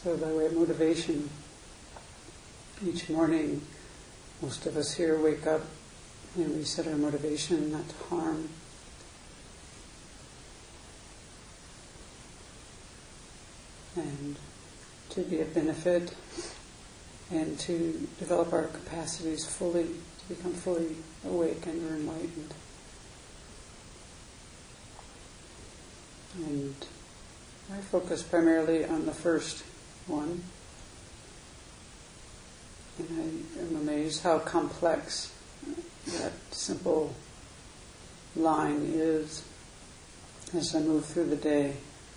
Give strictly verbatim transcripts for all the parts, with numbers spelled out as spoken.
So by way of motivation, each morning, most of us here wake up and we set our motivation not to harm. And to be of benefit, and to develop our capacities fully, to become fully awakened or enlightened. And I focus primarily on the first one. And I am amazed how complex that simple line is as I move through the day.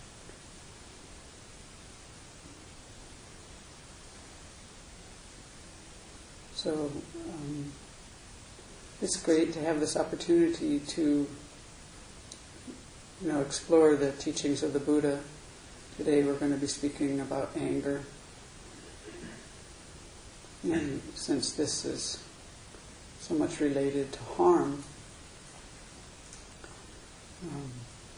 So um, it's great to have this opportunity to, you know, explore the teachings of the Buddha. Today we're going to be speaking about anger. And since this is so much related to harm, um,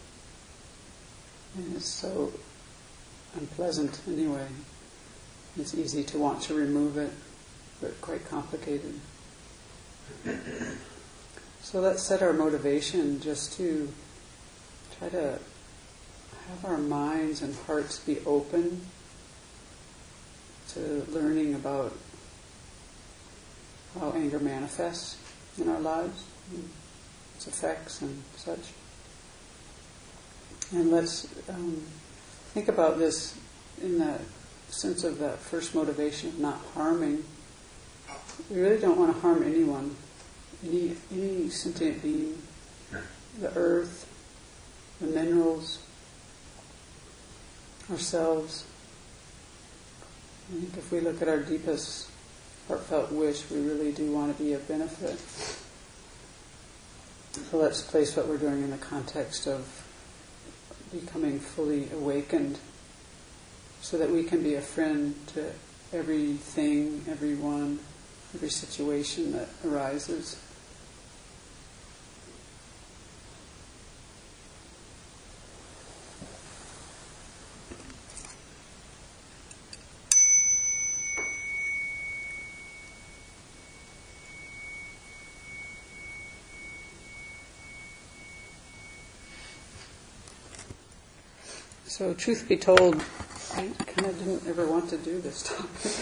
and it's so unpleasant anyway, it's easy to want to remove it, but quite complicated. So let's set our motivation just to try to have our minds and hearts be open to learning about how anger manifests in our lives, its effects and such. And let's um, think about this in the sense of that first motivation of not harming. We really don't want to harm anyone, any any sentient being, the earth, the minerals, ourselves. I think if we look at our deepest heartfelt wish, we really do want to be of benefit. So let's place what we're doing in the context of becoming fully awakened so that we can be a friend to everything, everyone, every situation that arises. So, truth be told, I kind of didn't ever want to do this topic.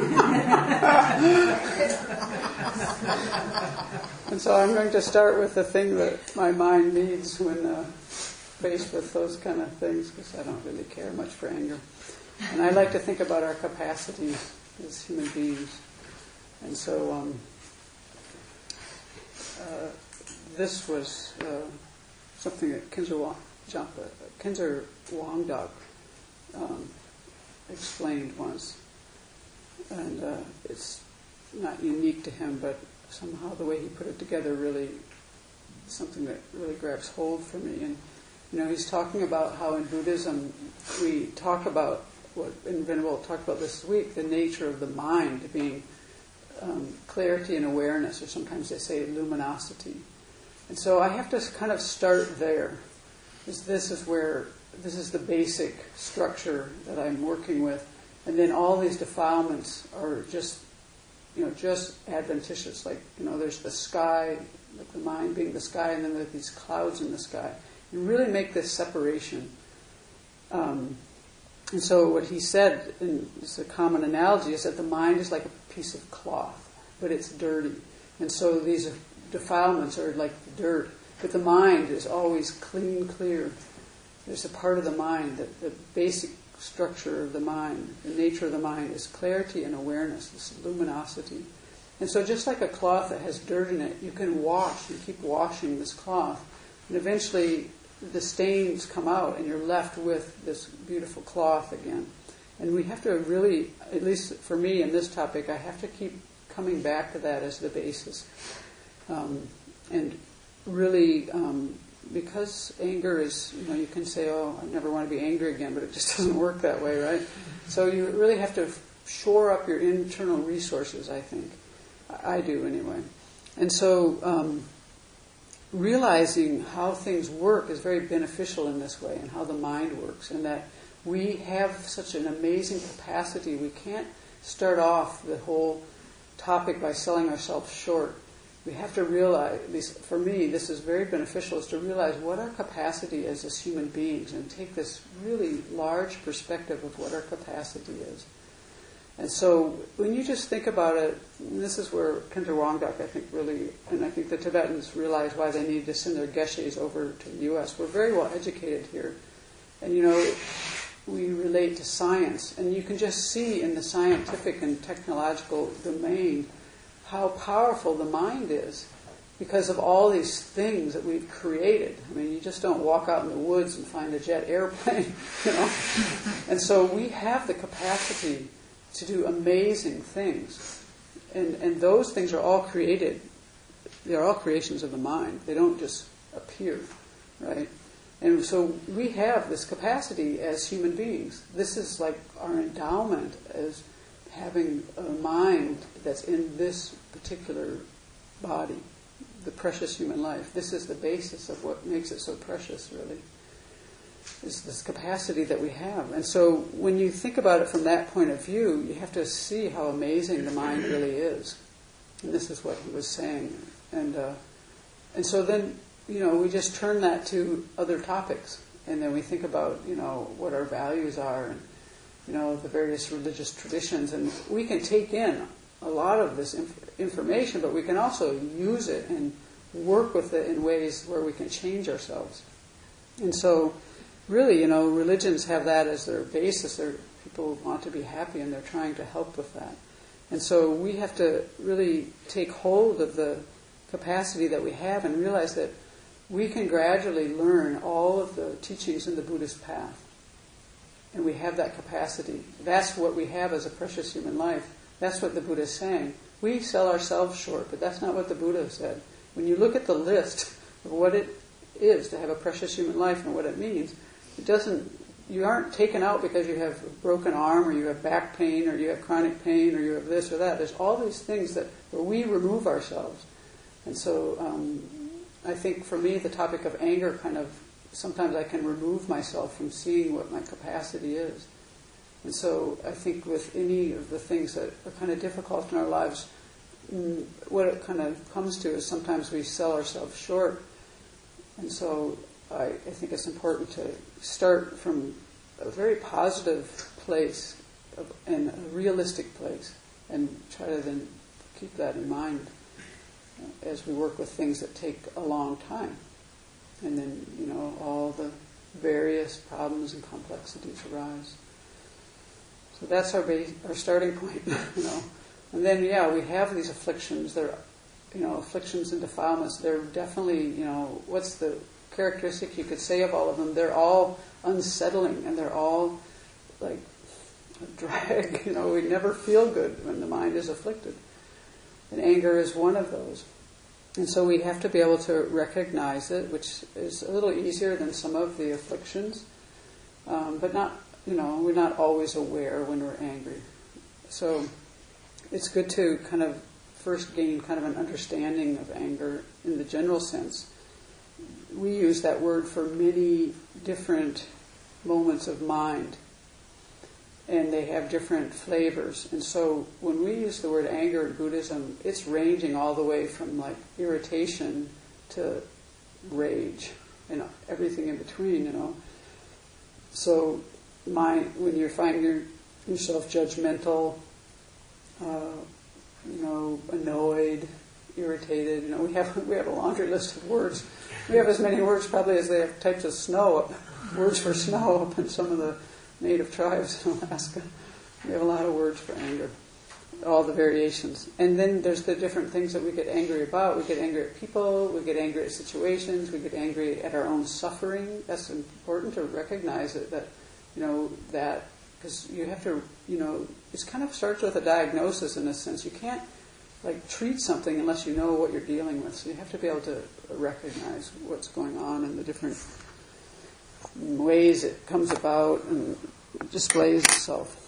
And so I'm going to start with the thing that my mind needs when uh, faced with those kind of things, because I don't really care much for anger. And I like to think about our capacities as human beings. And so um, uh, this was uh, something that Kinzer Wa- Jampa, Kinzer Wangdog um, explained once, and uh, it's not unique to him, but somehow the way he put it together really something that really grabs hold for me. And you know, he's talking about how in Buddhism we talk about what and Venerable talked about this week, the nature of the mind being um, clarity and awareness, or sometimes they say luminosity. And so I have to kind of start there. This is where, this is the basic structure that I'm working with. And then all these defilements are just, you know, just adventitious. Like, you know, there's the sky, like the mind being the sky, and then there's these clouds in the sky. And really make this separation. Um, and so what he said, and it's a common analogy, is that the mind is like a piece of cloth, but it's dirty. And so these defilements are like the dirt. But the mind is always clean, clear. There's a part of the mind, that the basic structure of the mind, the nature of the mind is clarity and awareness, this luminosity. And so just like a cloth that has dirt in it, you can wash, you keep washing this cloth, and eventually the stains come out and you're left with this beautiful cloth again. And we have to really, at least for me in this topic, I have to keep coming back to that as the basis. Um, and really, um, because anger is, you know, you can say, oh, I never want to be angry again, but it just doesn't work that way, right? So you really have to shore up your internal resources, I think. I do, anyway. And so um, realizing how things work is very beneficial in this way, and how the mind works, and that We have such an amazing capacity. We can't start off the whole topic by selling ourselves short. We have to realize, at least for me, this is very beneficial, is to realize what our capacity is as human beings and take this really large perspective of what our capacity is. And so when you just think about it, and this is where Khenpo Wangdak, I think, really, and I think the Tibetans realize why they need to send their geshes over to the U S. We're very well educated here. And, you know, we relate to science. And you can just see in the scientific and technological domain how powerful the mind is because of all these things that we've created. I mean, you just don't walk out in the woods and find a jet airplane, you know. And so we have the capacity to do amazing things. And and those things are all created. They're all creations of the mind. They don't just appear, right? And so we have this capacity as human beings. This is like our endowment as having a mind that's in this particular body, the precious human life. This is the basis of what makes it so precious, really, is this capacity that we have. And so when you think about it from that point of view, you have to see how amazing the mind really is. And this is what he was saying. And uh, and so then, you know, we just turn that to other topics. And then we think about, you know, what our values are and, you know, the various religious traditions. And we can take in a lot of this inf- information, but we can also use it and work with it in ways where we can change ourselves. And so really, you know, religions have that as their basis. They're, people want to be happy and they're trying to help with that. And so we have to really take hold of the capacity that we have and realize that we can gradually learn all of the teachings in the Buddhist path. And we have that capacity. That's what we have as a precious human life. That's what the Buddha is saying. We sell ourselves short, but that's not what the Buddha said. When you look at the list of what it is to have a precious human life and what it means, it doesn't, you aren't taken out because you have a broken arm or you have back pain or you have chronic pain or you have this or that. There's all these things that where we remove ourselves. And so um, I think for me the topic of anger kind of, sometimes I can remove myself from seeing what my capacity is. And so I think with any of the things that are kind of difficult in our lives, what it kind of comes to is sometimes we sell ourselves short. And so I, I think it's important to start from a very positive place of, and a realistic place and try to then keep that in mind as we work with things that take a long time. And then, you know, all the various problems and complexities arise. So that's our base, our starting point, you know. And then, yeah, we have these afflictions. They're, you know, afflictions and defilements. They're definitely, you know, what's the characteristic you could say of all of them? They're all unsettling, and they're all like a drag. You know, we never feel good when the mind is afflicted. And anger is one of those. And so we have to be able to recognize it, which is a little easier than some of the afflictions, um, but not, you know, we're not always aware when we're angry. So it's good to kind of first gain kind of an understanding of anger in the general sense. We use that word for many different moments of mind, and they have different flavors. And so when we use the word anger in Buddhism, it's ranging all the way from like irritation to rage, and everything in between, you know. So my, when you're finding your, yourself judgmental, uh, you know, annoyed, irritated, you know, we have we have a laundry list of words. We have as many words probably as they have types of snow, words for snow up in some of the native tribes in Alaska. We have a lot of words for anger, all the variations. And then there's the different things that we get angry about. We get angry at people, we get angry at situations, we get angry at our own suffering. That's important to recognize it, that, you know, that, because you have to, you know, it kind of starts with a diagnosis in a sense. You can't, like, treat something unless you know what you're dealing with. So you have to be able to recognize what's going on and the different ways it comes about and displays itself.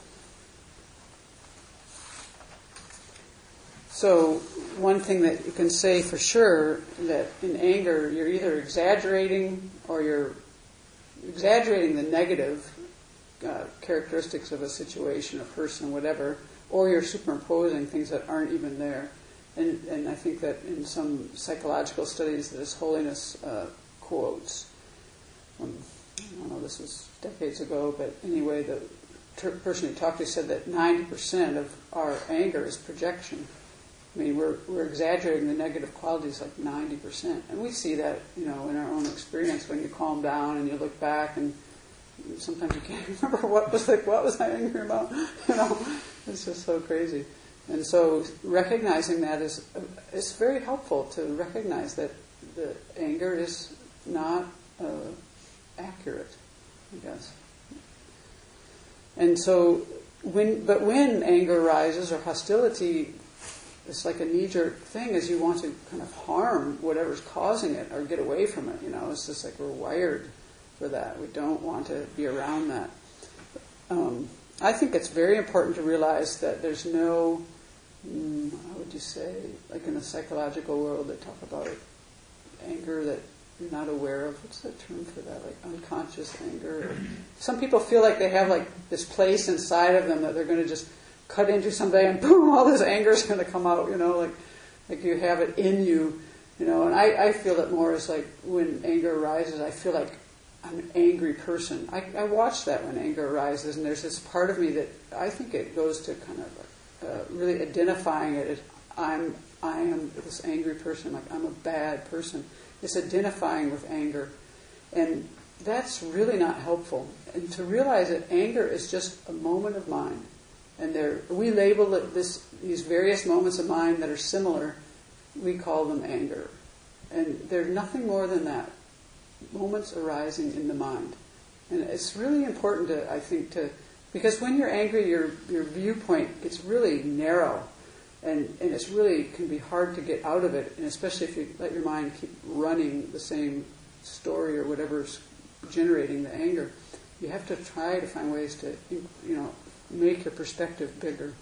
So one thing that you can say for sure, that in anger you're either exaggerating or you're exaggerating the negative uh, characteristics of a situation, a person, whatever, or you're superimposing things that aren't even there. And, and I think that in some psychological studies, this holiness uh, quotes, um, I don't know, this was decades ago, but anyway, the ter- person who talked to said that ninety percent of our anger is projection. I mean, we're we're exaggerating the negative qualities like ninety percent. And we see that, you know, in our own experience when you calm down and you look back and sometimes you can't remember what was like, what was I angry about? You know, it's just so crazy. And so recognizing that is it's very helpful to recognize that the anger is not uh, accurate, I guess. And so when but when anger arises or hostility, it's like a knee-jerk thing is you want to kind of harm whatever's causing it or get away from it. You know, it's just like we're wired for that. We don't want to be around that. Um, I think it's very important to realize that there's no, mm, how would you say, like in the psychological world they talk about anger that you're not aware of. What's the term for that? Like unconscious anger. Some people feel like they have like this place inside of them that they're going to just cut into somebody and boom, all this anger is going to come out, you know, like like you have it in you, you know. And I, I feel it more as like when anger arises, I feel like I'm an angry person. I, I watch that when anger arises, and there's this part of me that I think it goes to kind of uh, really identifying it as I'm I am this angry person, like I'm a bad person. It's identifying with anger, and that's really not helpful. And to realize that anger is just a moment of mind. And there, we label it this, these various moments of mind that are similar, we call them anger. And they're nothing more than that, moments arising in the mind. And it's really important to, I think, to, because when you're angry, your your viewpoint gets really narrow. And, and it's really, can be hard to get out of it, and especially if you let your mind keep running the same story or whatever's generating the anger. You have to try to find ways to, you know, make your perspective bigger.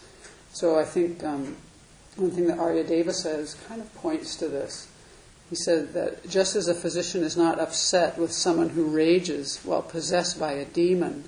So I think um, one thing that Aryadeva says kind of points to this. He said that just as a physician is not upset with someone who rages while possessed by a demon,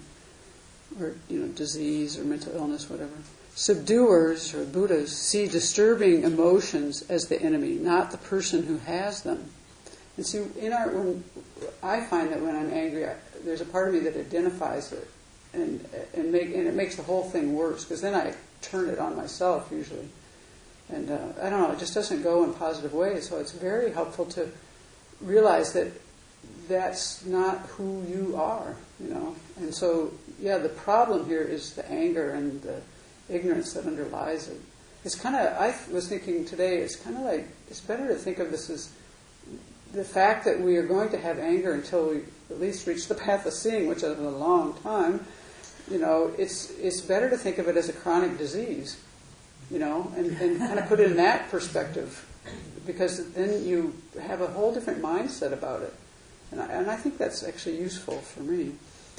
or you know, disease or mental illness, whatever, subduers or Buddhas see disturbing emotions as the enemy, not the person who has them. And see, in our, when I find that when I'm angry, I, there's a part of me that identifies it. And and make and it makes the whole thing worse, because then I turn it on myself usually, and uh, I don't know, it just doesn't go in positive ways. So it's very helpful to realize that that's not who you are, you know. And so yeah, the problem here is the anger and the ignorance that underlies it. It's kind of, I was thinking today, it's kind of like it's better to think of this as the fact that we are going to have anger until we at least reach the path of seeing, which is a long time. You know, it's it's better to think of it as a chronic disease, you know, and, and kind of put it in that perspective, because then you have a whole different mindset about it. And I, and I think that's actually useful for me.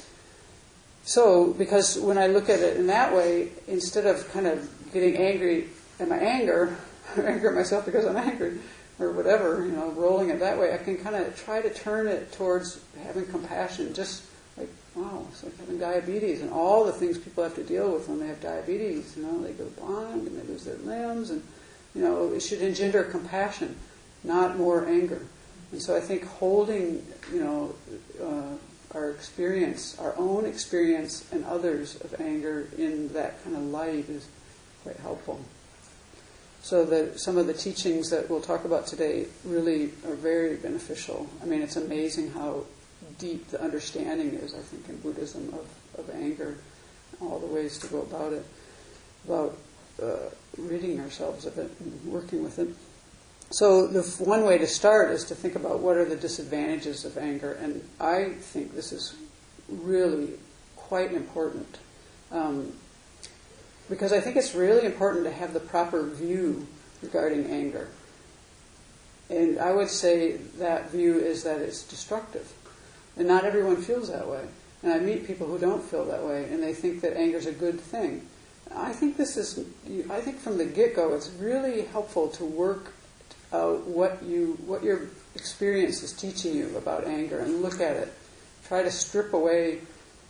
So, because when I look at it in that way, instead of kind of getting angry at my anger, or angry at myself because I'm angry, or whatever, you know, rolling it that way, I can kind of try to turn it towards having compassion, just like, wow, it's like having diabetes and all the things people have to deal with when they have diabetes. You know, they go blind and they lose their limbs, and you know, it should engender compassion, not more anger. And so I think holding, you know, uh, our experience, our own experience and others of anger in that kind of light is quite helpful. So the, some of the teachings that we'll talk about today really are very beneficial. I mean, it's amazing how deep the understanding is, I think, in Buddhism of, of anger, all the ways to go about it, about uh, ridding ourselves of it and working with it. So the f- one way to start is to think about what are the disadvantages of anger, and I think this is really quite important. Um, Because I think it's really important to have the proper view regarding anger. And I would say that view is that it's destructive. And not everyone feels that way. And I meet people who don't feel that way, and they think that anger is a good thing. I think this is, I think from the get-go, it's really helpful to work out what you, what your experience is teaching you about anger and look at it. Try to strip away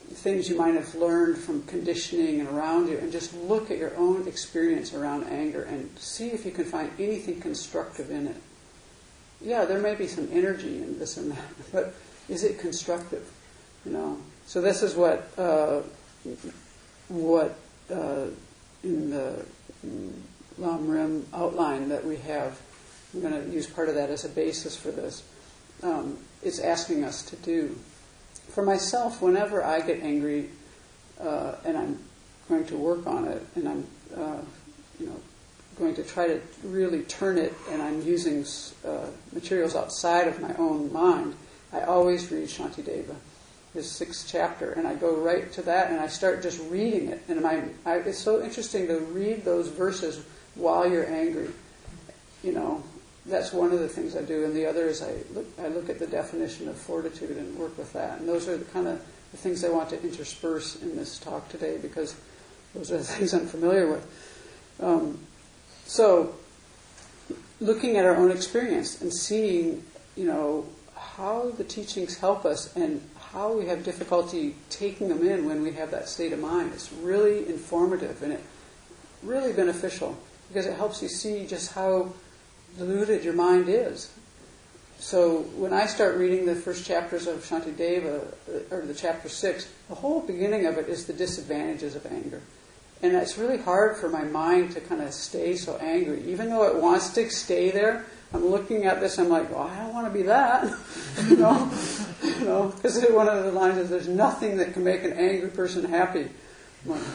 things you might have learned from conditioning and around you, and just look at your own experience around anger and see if you can find anything constructive in it. Yeah, there may be some energy in this and that, but is it constructive? You know. So this is what uh, what uh, in the Lam Rim outline that we have. I'm going to use part of that as a basis for this. Um, it's asking us to do. For myself, whenever I get angry, uh, and I'm going to work on it, and I'm, uh, you know, going to try to really turn it, and I'm using uh, materials outside of my own mind, I always read Shantideva, his sixth chapter, and I go right to that, and I start just reading it. And my, I, it's so interesting to read those verses while you're angry. You know, that's one of the things I do, and the other is I look, I look at the definition of fortitude and work with that. And those are the kind of the things I want to intersperse in this talk today, because those are the things I'm familiar with. Um, so, looking at our own experience and seeing, you know, how the teachings help us and how we have difficulty taking them in when we have that state of mind. It's really informative and it really beneficial, because it helps you see just how diluted your mind is. So when I start reading the first chapters of Shantideva, or the chapter six, the whole beginning of it is the disadvantages of anger. And it's really hard for my mind to kind of stay so angry. Even though it wants to stay there, I'm looking at this, I'm like, well, I don't want to be that. you know, you know, because one of the lines is, there's nothing that can make an angry person happy. I'm like,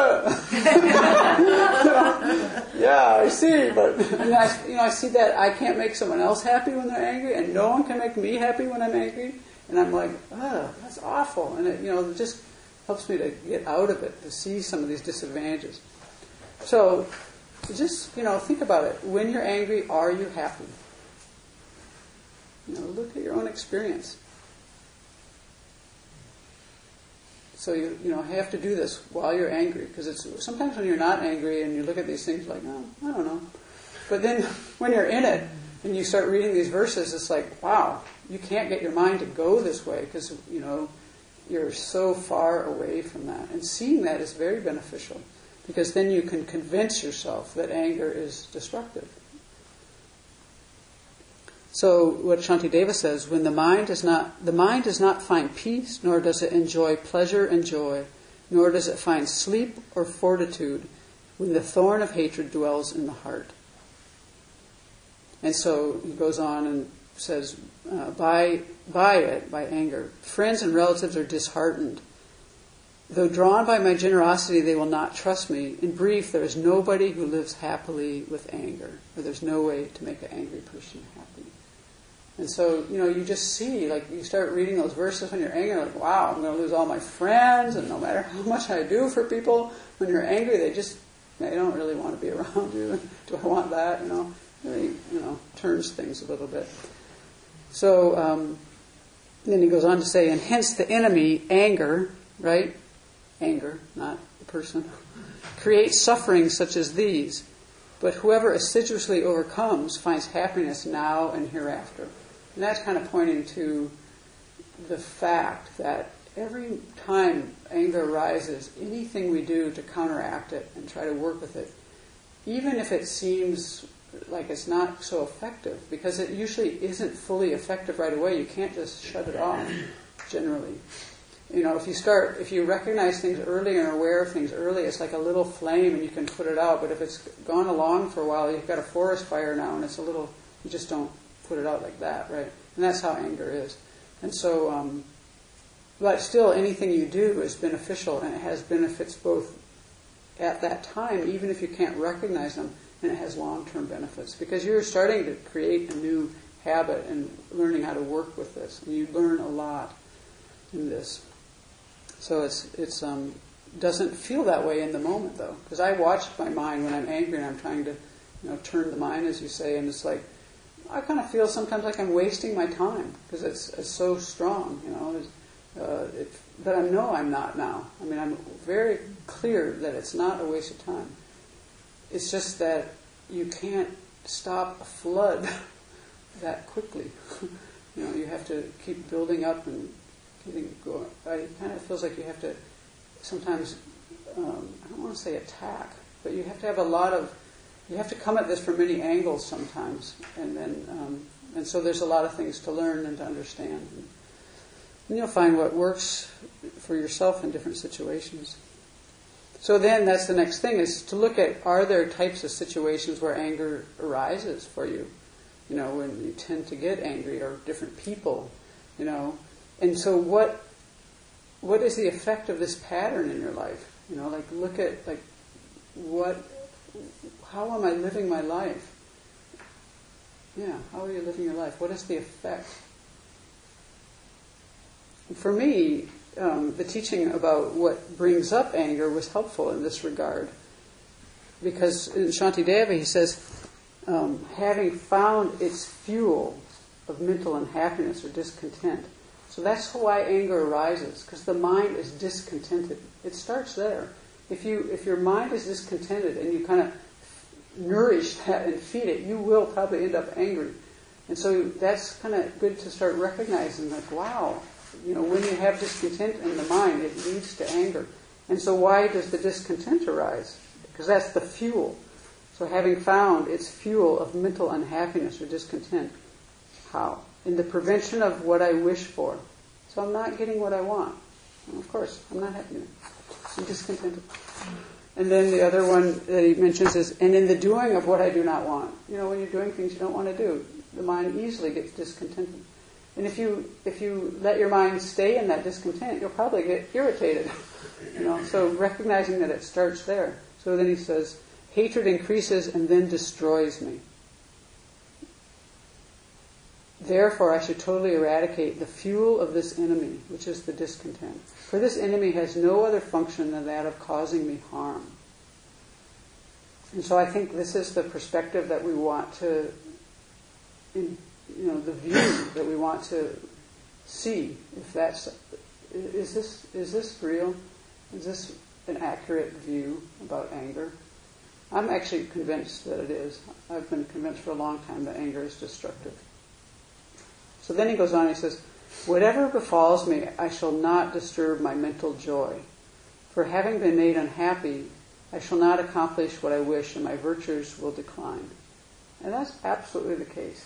yeah, I see, but and I, you know, I see that I can't make someone else happy when they're angry, and no one can make me happy when I'm angry, and I'm like, oh, that's awful, and it, you know, it just helps me to get out of it, to see some of these disadvantages. So, just, you know, think about it. When you're angry, are you happy? You know, look at your own experience. So you you know have to do this while you're angry, because it's sometimes when you're not angry and you look at these things like, oh, I don't know. But then when you're in it and you start reading these verses, it's like, wow, you can't get your mind to go this way, because you know you're so far away from that. And seeing that is very beneficial, because then you can convince yourself that anger is destructive. So what Shantideva says, when the mind does not, the mind does not find peace, nor does it enjoy pleasure and joy, nor does it find sleep or fortitude, when the thorn of hatred dwells in the heart. And so he goes on and says, uh, by, by it, by anger, friends and relatives are disheartened. Though drawn by my generosity, they will not trust me. In brief, there is nobody who lives happily with anger, or there's no way to make an angry person happy. And so, you know, you just see, like, you start reading those verses when you're angry, like, wow, I'm going to lose all my friends, and no matter how much I do for people, when you're angry, they just, they don't really want to be around you. Do I want that? You know, really, you know, turns things a little bit. So, um, then he goes on to say, and hence the enemy, anger, right? Anger, not the person, creates suffering such as these. But whoever assiduously overcomes finds happiness now and hereafter. And that's kind of pointing to the fact that every time anger arises, anything we do to counteract it and try to work with it, even if it seems like it's not so effective, because it usually isn't fully effective right away, you can't just shut it off, generally. You know, if you start, if you recognize things early and are aware of things early, it's like a little flame and you can put it out. But if it's gone along for a while, you've got a forest fire now and it's a little, you just don't put it out like that, right? And that's how anger is. And so, um, but still, anything you do is beneficial, and it has benefits both at that time, even if you can't recognize them, and it has long-term benefits. Because you're starting to create a new habit and learning how to work with this. And you learn a lot in this. So it's it's um doesn't feel that way in the moment, though, because I watch my mind when I'm angry and I'm trying to, you know, turn the mind, as you say, and it's like I kind of feel sometimes like I'm wasting my time because it's, it's so strong, you know. It's, uh, it, but I know I'm not now. I mean, I'm very clear that it's not a waste of time. It's just that you can't stop a flood that quickly. You know, you have to keep building up and getting going. It kind of feels like you have to sometimes, um, I don't want to say attack, but you have to have a lot of, you have to come at this from many angles sometimes, and then, um, and so there's a lot of things to learn and to understand. And you'll find what works for yourself in different situations. So then that's the next thing, is to look at, are there types of situations where anger arises for you? You know, when you tend to get angry, or different people, you know. And so what what is the effect of this pattern in your life? You know, like look at, like, what, how am I living my life? Yeah, how are you living your life? What is the effect? For me, um, the teaching about what brings up anger was helpful in this regard. Because in Shantideva he says, um, having found its fuel of mental unhappiness or discontent. So that's why anger arises, because the mind is discontented. It starts there. If you if your mind is discontented and you kind of nourish that and feed it, you will probably end up angry. And so that's kind of good to start recognizing, like, wow, you know, when you have discontent in the mind, it leads to anger. And so why does the discontent arise? Because that's the fuel. So having found its fuel of mental unhappiness or discontent, how? In the prevention of what I wish for. So I'm not getting what I want. Well, of course, I'm not happy. I'm discontented. And then the other one that he mentions is, and in the doing of what I do not want. You know, when you're doing things you don't want to do, the mind easily gets discontented. And if you if you let your mind stay in that discontent, you'll probably get irritated. You know, so recognizing that it starts there. So then he says, hatred increases and then destroys me. Therefore, I should totally eradicate the fuel of this enemy, which is the discontent. For this enemy has no other function than that of causing me harm. And so I think this is the perspective that we want to, in, you know, the view that we want to see. If that's, is this is this real? Is this an accurate view about anger? I'm actually convinced that it is. I've been convinced for a long time that anger is destructive. So then he goes on, he says, whatever befalls me, I shall not disturb my mental joy. For having been made unhappy, I shall not accomplish what I wish, and my virtues will decline. And that's absolutely the case.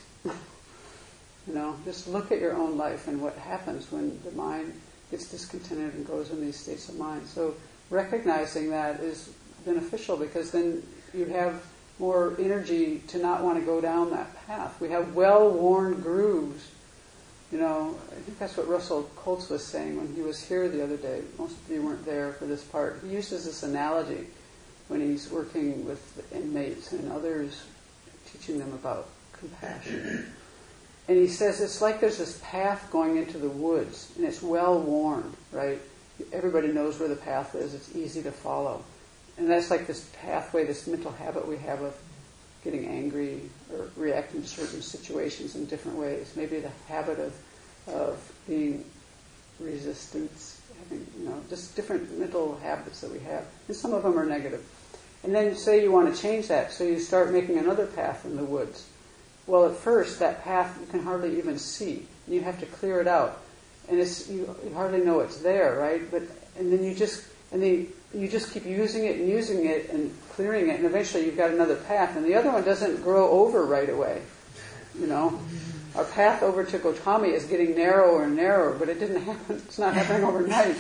You know, just look at your own life and what happens when the mind gets discontented and goes in these states of mind. So recognizing that is beneficial, because then you have more energy to not want to go down that path. We have well-worn grooves. You know, I think that's what Russell Colts was saying when he was here the other day. Most of you weren't there for this part. He uses this analogy when he's working with the inmates and others, teaching them about compassion. And he says it's like there's this path going into the woods, and it's well-worn, right? Everybody knows where the path is. It's easy to follow. And that's like this pathway, this mental habit we have of getting angry or reacting to certain situations in different ways. Maybe the habit of of being resistance, having, you know, just different mental habits that we have. And some of them are negative. And then say you want to change that, so you start making another path in the woods. Well, at first, that path you can hardly even see. And you have to clear it out. And it's you, you hardly know it's there, right? But and then you just and then you just keep using it and using it and clearing it, and eventually you've got another path. And the other one doesn't grow over right away. You know, our path over to Gautami is getting narrower and narrower, but it didn't happen. It's not happening overnight.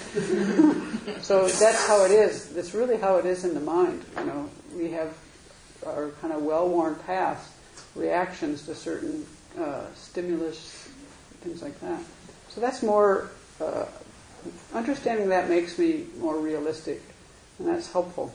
So that's how it is. That's really how it is in the mind. You know, we have our kind of well-worn paths, reactions to certain uh, stimulus, things like that. So that's more. Uh, understanding that makes me more realistic, and that's helpful.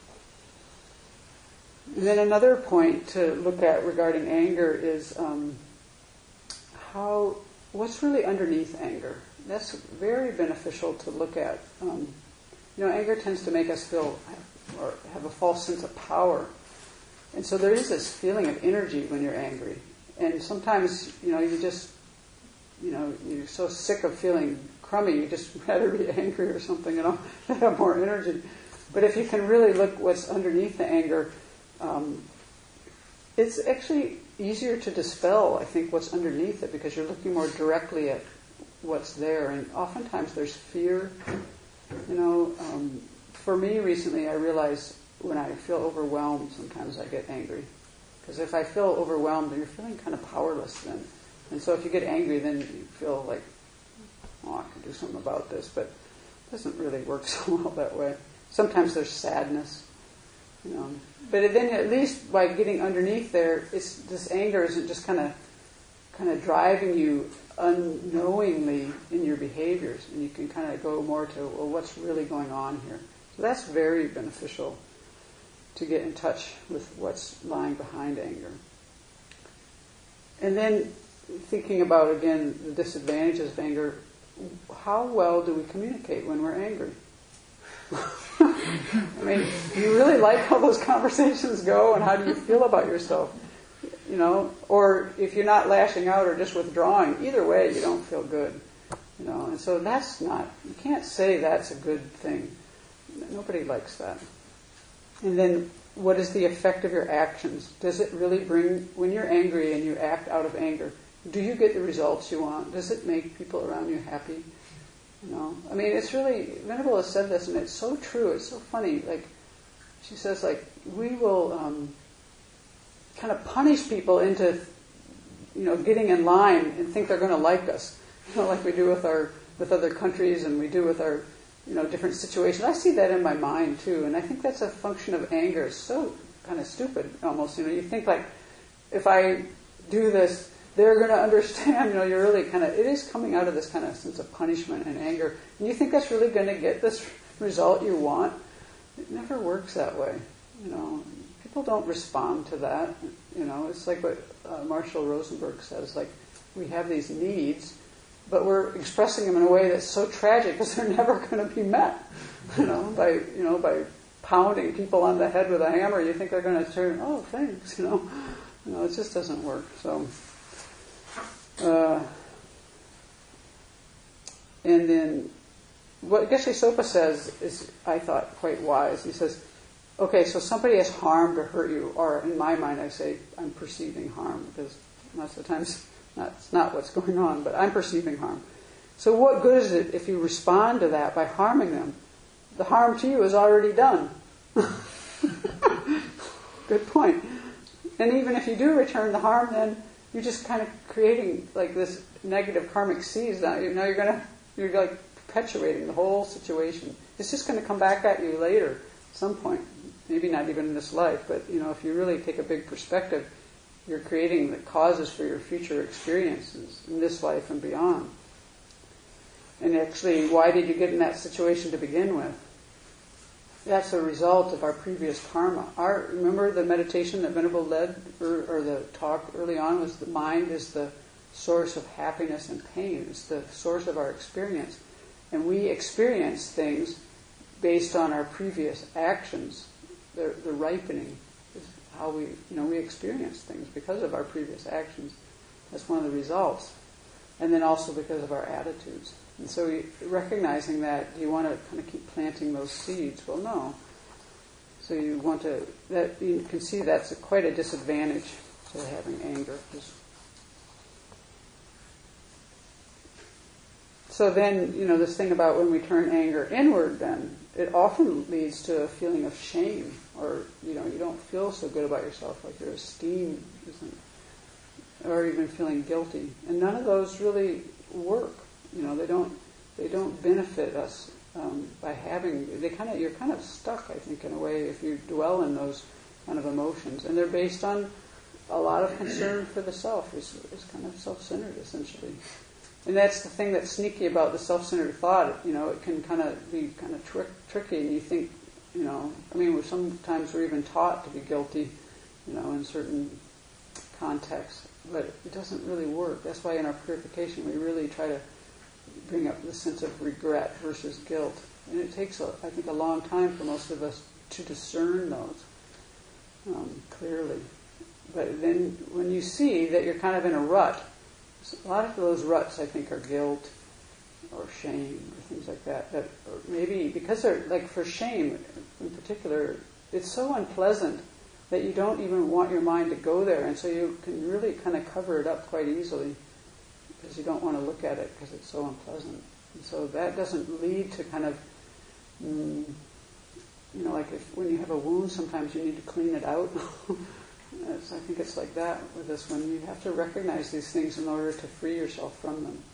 And then another point to look at regarding anger is um, how what's really underneath anger. That's very beneficial to look at. Um, you know, anger tends to make us feel or have a false sense of power, and so there is this feeling of energy when you're angry. And sometimes, you know, you just, you know, you're so sick of feeling crummy, you just rather be angry or something, you know, to have more energy. But if you can really look what's underneath the anger, um, it's actually easier to dispel, I think, what's underneath it, because you're looking more directly at what's there. And oftentimes there's fear. You know, um, for me recently, I realize when I feel overwhelmed, sometimes I get angry. Because if I feel overwhelmed, you're feeling kind of powerless then. And so if you get angry, then you feel like, oh, I can do something about this. But it doesn't really work so well that way. Sometimes there's sadness. You know, but then at least by getting underneath there, it's this anger isn't just kind of, kind of driving you unknowingly in your behaviors, and you can kind of go more to, well, what's really going on here? So that's very beneficial to get in touch with what's lying behind anger. And then thinking about again the disadvantages of anger, how well do we communicate when we're angry? I mean, do you really like how those conversations go, and how do you feel about yourself? You know, or if you're not lashing out or just withdrawing, either way, you don't feel good. You know, and so that's not, you can't say that's a good thing. Nobody likes that. And then, what is the effect of your actions? Does it really bring, when you're angry and you act out of anger, do you get the results you want? Does it make people around you happy? You know, I mean, it's really, Venerable has said this, and it's so true. It's so funny. Like, she says, like, we will um, kind of punish people into, you know, getting in line and think they're going to like us, you know, like we do with our with other countries and we do with our, you know, different situations. I see that in my mind too, and I think that's a function of anger. It's so kind of stupid, almost. You know, you think like, if I do this, they're going to understand. You know, you're really kind of, it is coming out of this kind of sense of punishment and anger. And you think that's really going to get this result you want? It never works that way. You know, people don't respond to that. You know, it's like what uh, Marshall Rosenberg says, like, we have these needs, but we're expressing them in a way that's so tragic because they're never going to be met. You know, by, you know, by pounding people on the head with a hammer, you think they're going to turn, oh, thanks, you know. You know, it just doesn't work. So, uh, and then what Geshe Sopa says is, I thought, quite wise. He says, okay, so somebody has harmed or hurt you, or in my mind I say, I'm perceiving harm, because most of the times that's not what's going on, but I'm perceiving harm. So what good is it if you respond to that by harming them? The harm to you is already done. Good point. And even if you do return the harm, then you're just kind of creating like this negative karmic seeds. Now you know you're gonna you're like perpetuating the whole situation. It's just going to come back at you later, at some point. Maybe not even in this life, but you know, if you really take a big perspective, you're creating the causes for your future experiences in this life and beyond. And actually, why did you get in that situation to begin with? That's a result of our previous karma. Our, remember the meditation that Venerable led, or, or the talk early on, was the mind is the source of happiness and pain. It's the source of our experience. And we experience things based on our previous actions. The, the ripening is how we, you know, we experience things because of our previous actions. That's one of the results. And then also because of our attitudes. And so we, recognizing that, do you want to kind of keep planting those seeds? Well, no. So you want to, that you can see that's a, quite a disadvantage to having anger. So then, you know, this thing about when we turn anger inward, then, it often leads to a feeling of shame, or, you know, you don't feel so good about yourself, like your esteem isn't, or even feeling guilty. And none of those really work. You know, they don't they don't benefit us um, by having, they kind of, you're kind of stuck, I think, in a way, if you dwell in those kind of emotions. And they're based on a lot of concern for the self. It's, it's kind of self-centered, essentially. And that's the thing that's sneaky about the self-centered thought. You know, it can kind of be kind of trick, tricky, and you think, you know, I mean, we're sometimes we're even taught to be guilty, you know, in certain contexts, but it doesn't really work. That's why in our purification we really try to bring up the sense of regret versus guilt. And it takes, a, I think, a long time for most of us to discern those um, clearly. But then when you see that you're kind of in a rut, a lot of those ruts, I think, are guilt or shame or things like that. That or maybe because they're, like for shame in particular, it's so unpleasant that you don't even want your mind to go there, and so you can really kind of cover it up quite easily. because you don't want to look at it because it's so unpleasant. And so that doesn't lead to kind of, mm, you know, like if when you have a wound, sometimes you need to clean it out. It's, I think it's like that with this one. You have to recognize these things in order to free yourself from them.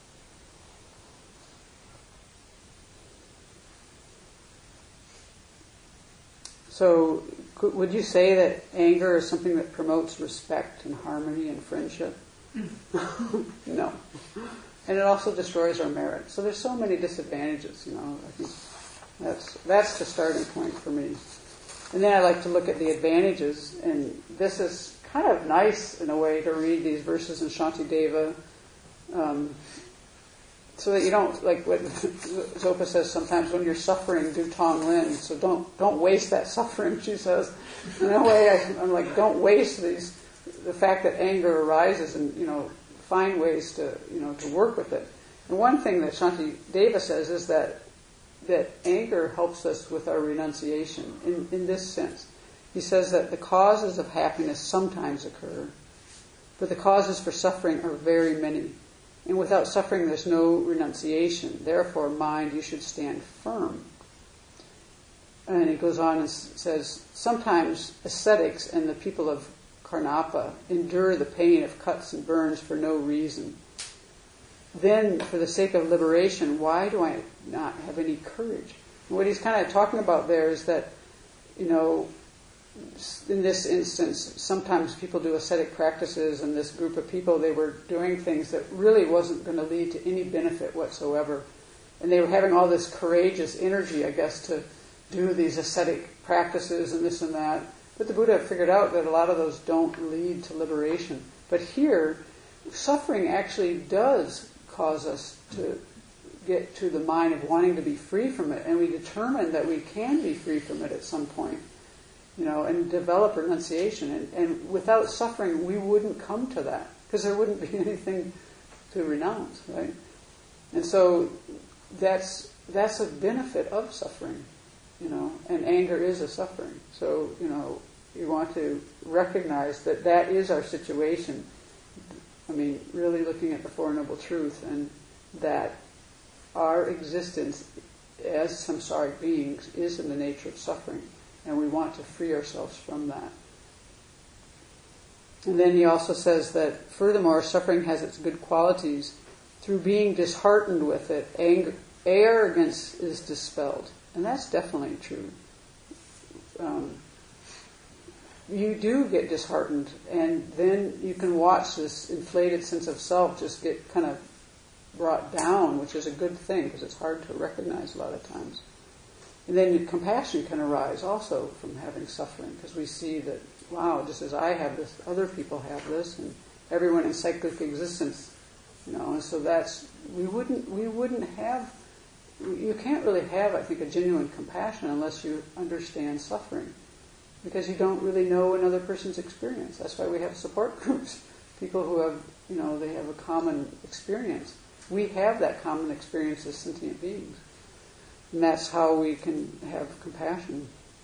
So, could, would you say that anger is something that promotes respect and harmony and friendship? No. And it also destroys our merit. So there's so many disadvantages, you know. I think that's that's the starting point for me. And then I like to look at the advantages, and this is kind of nice in a way to read these verses in Shantideva, um, so that you don't, like what Zopa says sometimes, when you're suffering, do Tong Lin. So don't don't waste that suffering, she says. In a way, I, I'm like, don't waste these, the fact that anger arises, and, you know, find ways to, you know, to work with it. And one thing that Shantideva says is that that anger helps us with our renunciation in, in this sense. He says that the causes of happiness sometimes occur, but the causes for suffering are very many. And without suffering, there's no renunciation. Therefore, mind, you should stand firm. And he goes on and s- says, sometimes ascetics and the people of Karnapa endure the pain of cuts and burns for no reason. Then, for the sake of liberation, why do I not have any courage? And what he's kind of talking about there is that, you know, in this instance, sometimes people do ascetic practices, and this group of people, they were doing things that really wasn't going to lead to any benefit whatsoever. And they were having all this courageous energy, I guess, to do these ascetic practices and this and that. But the Buddha figured out that a lot of those don't lead to liberation. But here, suffering actually does cause us to get to the mind of wanting to be free from it, and we determine that we can be free from it at some point, you know, and develop renunciation. And, and without suffering, we wouldn't come to that, because there wouldn't be anything to renounce, right? And so that's that's a benefit of suffering, you know, and anger is a suffering. So, you know, you want to recognize that that is our situation. I mean, really looking at the Four Noble Truths, and that our existence as samsaric beings is in the nature of suffering, and we want to free ourselves from that. And then he also says that, furthermore, suffering has its good qualities. Through being disheartened with it, anger, arrogance is dispelled. And that's definitely true. Um, you do get disheartened, and then you can watch this inflated sense of self just get kind of brought down, which is a good thing, because it's hard to recognize a lot of times. And then compassion can arise also from having suffering, because we see that, wow, just as I have this, other people have this, and everyone in cyclic existence, you know. And so that's, we wouldn't we wouldn't have, you can't really have, I think, a genuine compassion unless you understand suffering, because you don't really know another person's experience. That's why we have support groups, people who have, you know, they have a common experience. We have that common experience as sentient beings. And that's how we can have compassion.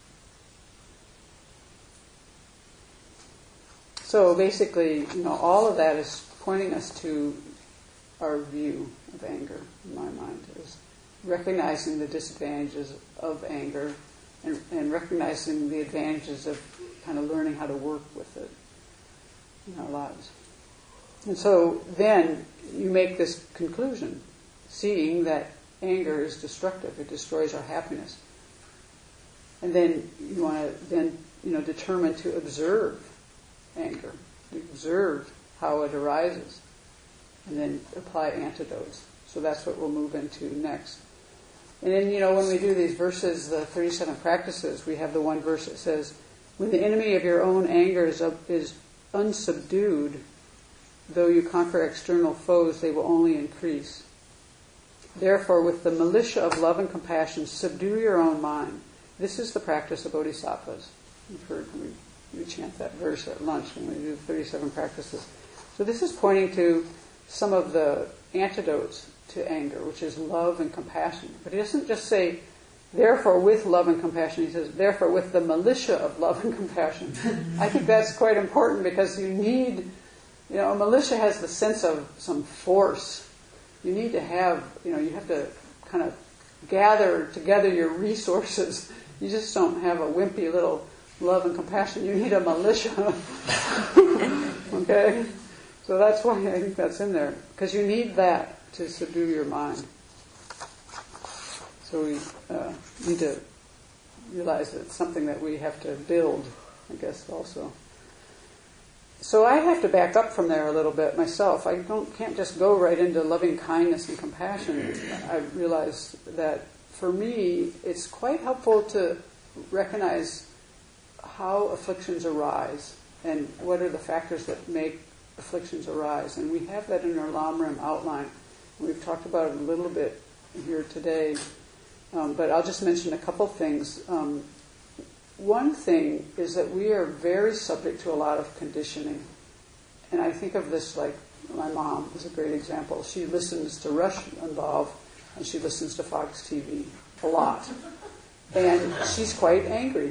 So basically, you know, all of that is pointing us to our view of anger, in my mind, is recognizing the disadvantages of anger and, and recognizing the advantages of kind of learning how to work with it in our lives. And so then you make this conclusion, seeing that anger is destructive, it destroys our happiness. And then you want to then, you know, determine to observe anger, observe how it arises, and then apply antidotes. So that's what we'll move into next. And then, you know, when we do these verses, the thirty-seven practices, we have the one verse that says, when the enemy of your own anger is, up, is unsubdued, though you conquer external foes, they will only increase. Therefore, with the militia of love and compassion, subdue your own mind. This is the practice of bodhisattvas. You've heard when we, we chant that verse at lunch when we do the thirty-seven practices. So this is pointing to some of the antidotes to anger, which is love and compassion. But he doesn't just say, therefore with love and compassion. He says, therefore with the militia of love and compassion. I think that's quite important, because you need You know, a militia has the sense of some force. You need to have, you know, you have to kind of gather together your resources. You just don't have a wimpy little love and compassion. You need a militia. Okay? So that's why I think that's in there. Because you need that to subdue your mind. So we uh, need to realize that it's something that we have to build, I guess, also. So I have to back up from there a little bit myself. I don't can't just go right into loving kindness and compassion. I realize that for me, it's quite helpful to recognize how afflictions arise and what are the factors that make afflictions arise. And we have that in our Lamrim outline. We've talked about it a little bit here today. Um, but I'll just mention a couple things. Um, one thing is that we are very subject to a lot of conditioning. And I think of this like my mom is a great example. She listens to Rush Limbaugh and she listens to Fox T V a lot. And she's quite angry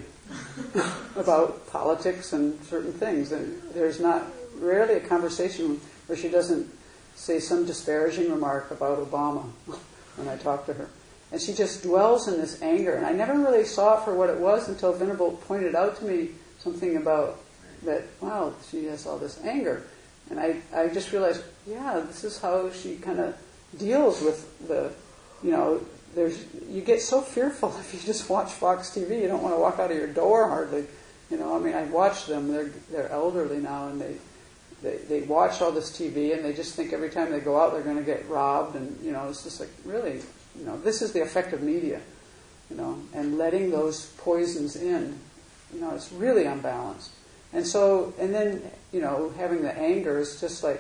about politics and certain things. And there's not rarely a conversation where she doesn't say some disparaging remark about Obama when I talk to her. And she just dwells in this anger. And I never really saw it for what it was until Venerable pointed out to me something about that, wow, she has all this anger. And I, I just realized, yeah, this is how she kind of deals with the, you know, there's you get so fearful if you just watch Fox T V. You don't want to walk out of your door hardly. You know, I mean, I watch them. They're they're elderly now, and they, they, they watch all this T V, and they just think every time they go out they're going to get robbed. And, you know, it's just like, really... You know, this is the effect of media, you know, and letting those poisons in, you know, it's really unbalanced. And so, and then, you know, having the anger is just like,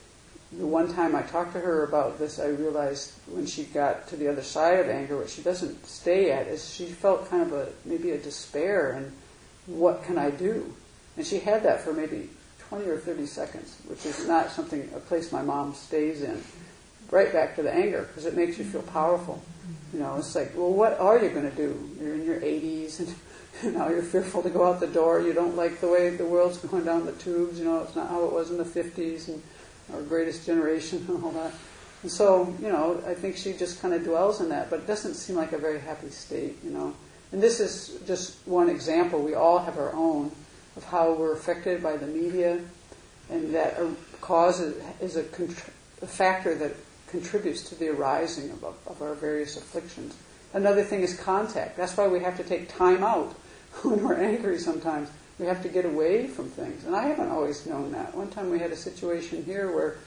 the one time I talked to her about this, I realized when she got to the other side of anger, what she doesn't stay at is she felt kind of a, maybe a despair and what can I do? And she had that for maybe twenty or thirty seconds, which is not something, a place my mom stays in. Right back to the anger, because it makes you feel powerful. You know, it's like, well, what are you going to do? You're in your eighties, and you know, you're fearful to go out the door. You don't like the way the world's going down the tubes. You know, it's not how it was in the fifties and our greatest generation and all that. And so, you know, I think she just kind of dwells in that, but it doesn't seem like a very happy state, you know. And this is just one example. We all have our own of how we're affected by the media, and that a cause is, is a, contr- a factor that contributes to the arising of, of our various afflictions. Another thing is contact. That's why we have to take time out when we're angry sometimes. We have to get away from things. And I haven't always known that. One time we had a situation here where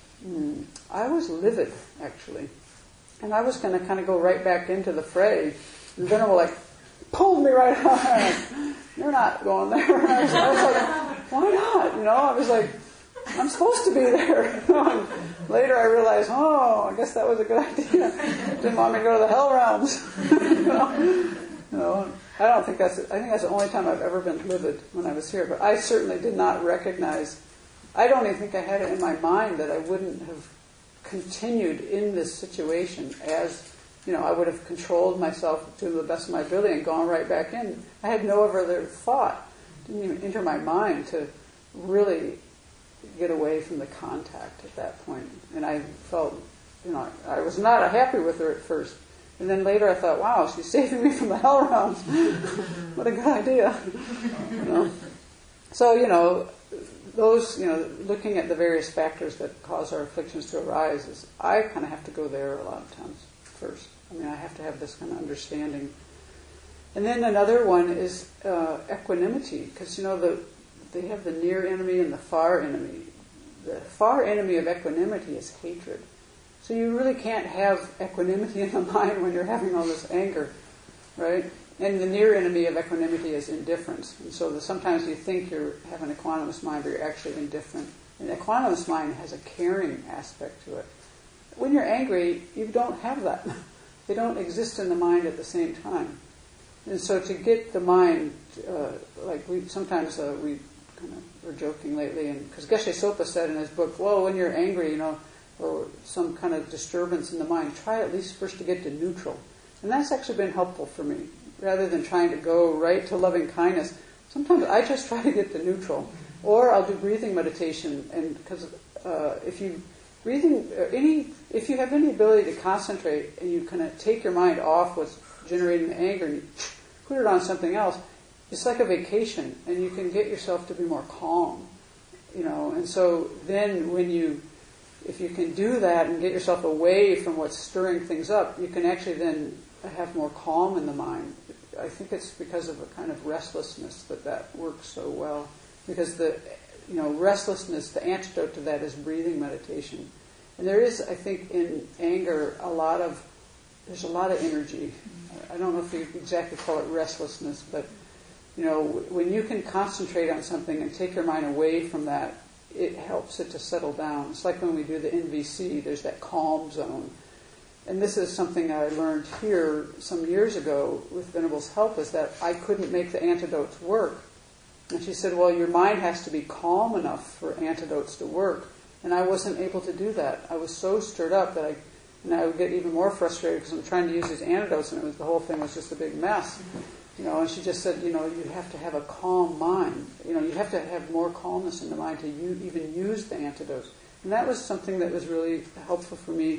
mm, I was livid, actually. And I was going to kind of go right back into the fray. And Venerable, like, pulled me right out. You're not going there. I was, I was like, why not? You know, I was like, I'm supposed to be there. Later I realized, oh, I guess that was a good idea. Didn't want me to go to the hell realms. you, know? you know, I don't think that's, I think that's the only time I've ever been livid when I was here. But I certainly did not recognize, I don't even think I had it in my mind that I wouldn't have continued in this situation as, you know, I would have controlled myself to the best of my ability and gone right back in. I had no other thought. It didn't even enter my mind to really get away from the contact at that point. And I felt, you know, I was not happy with her at first. And then later I thought, wow, she's saving me from the hell realms. What a good idea. You know? So, you know, those, you know, looking at the various factors that cause our afflictions to arise, is I kind of have to go there a lot of times first. I mean, I have to have this kind of understanding. And then another one is uh, equanimity, because, you know, the they have the near enemy and the far enemy. The far enemy of equanimity is hatred. So you really can't have equanimity in the mind when you're having all this anger, right? And the near enemy of equanimity is indifference. And so the, sometimes you think you have an equanimous mind, but you're actually indifferent. An equanimous mind has a caring aspect to it. When you're angry, you don't have that. They don't exist in the mind at the same time. And so to get the mind, uh, like we sometimes uh, we kind of were joking lately, and because Geshe Sopa said in his book, well, when you're angry, you know, or some kind of disturbance in the mind, try at least first to get to neutral. And that's actually been helpful for me. Rather than trying to go right to loving kindness, sometimes I just try to get to neutral. Or I'll do breathing meditation, and because uh, if you breathing uh, any if you have any ability to concentrate and you kind of take your mind off what's generating the anger and you put it on something else, it's like a vacation, and you can get yourself to be more calm, you know. And so then when you if you can do that and get yourself away from what's stirring things up, you can actually then have more calm in the mind. I think it's because of a kind of restlessness that that works so well. Because the, you know, restlessness, the antidote to that is breathing meditation. And there is, I think, in anger a lot of, there's a lot of energy. I don't know if you exactly call it restlessness, but, you know, when you can concentrate on something and take your mind away from that, it helps it to settle down. It's like when we do the N V C, there's that calm zone. And this is something I learned here some years ago with Venerable's help, is that I couldn't make the antidotes work. And she said, well, your mind has to be calm enough for antidotes to work. And I wasn't able to do that. I was so stirred up that I, and I would get even more frustrated because I'm trying to use these antidotes, and it was, the whole thing was just a big mess. You know, and she just said, you know, you have to have a calm mind. You know, you have to have more calmness in the mind to u- even use the antidotes. And that was something that was really helpful for me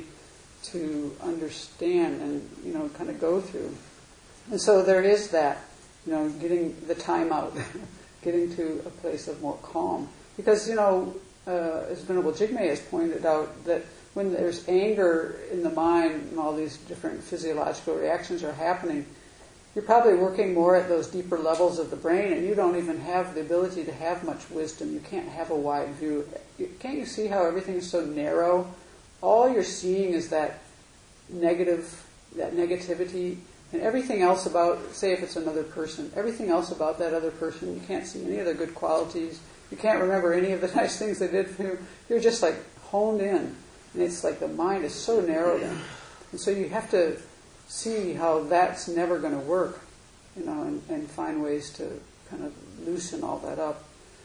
to understand and, you know, kind of go through. And so there is that, you know, getting the time out, getting to a place of more calm. Because, you know, uh, as Venerable Jigme has pointed out, that when there's anger in the mind and all these different physiological reactions are happening, you're probably working more at those deeper levels of the brain, and you don't even have the ability to have much wisdom. You can't have a wide view. Can't you see how everything is so narrow? All you're seeing is that negative, that negativity, and everything else about, say if it's another person, everything else about that other person, you can't see any of their good qualities. You can't remember any of the nice things they did for you. You're just like honed in. And it's like the mind is so narrow then. And so you have to see how that's never going to work, you know, and, and find ways to kind of loosen all that up.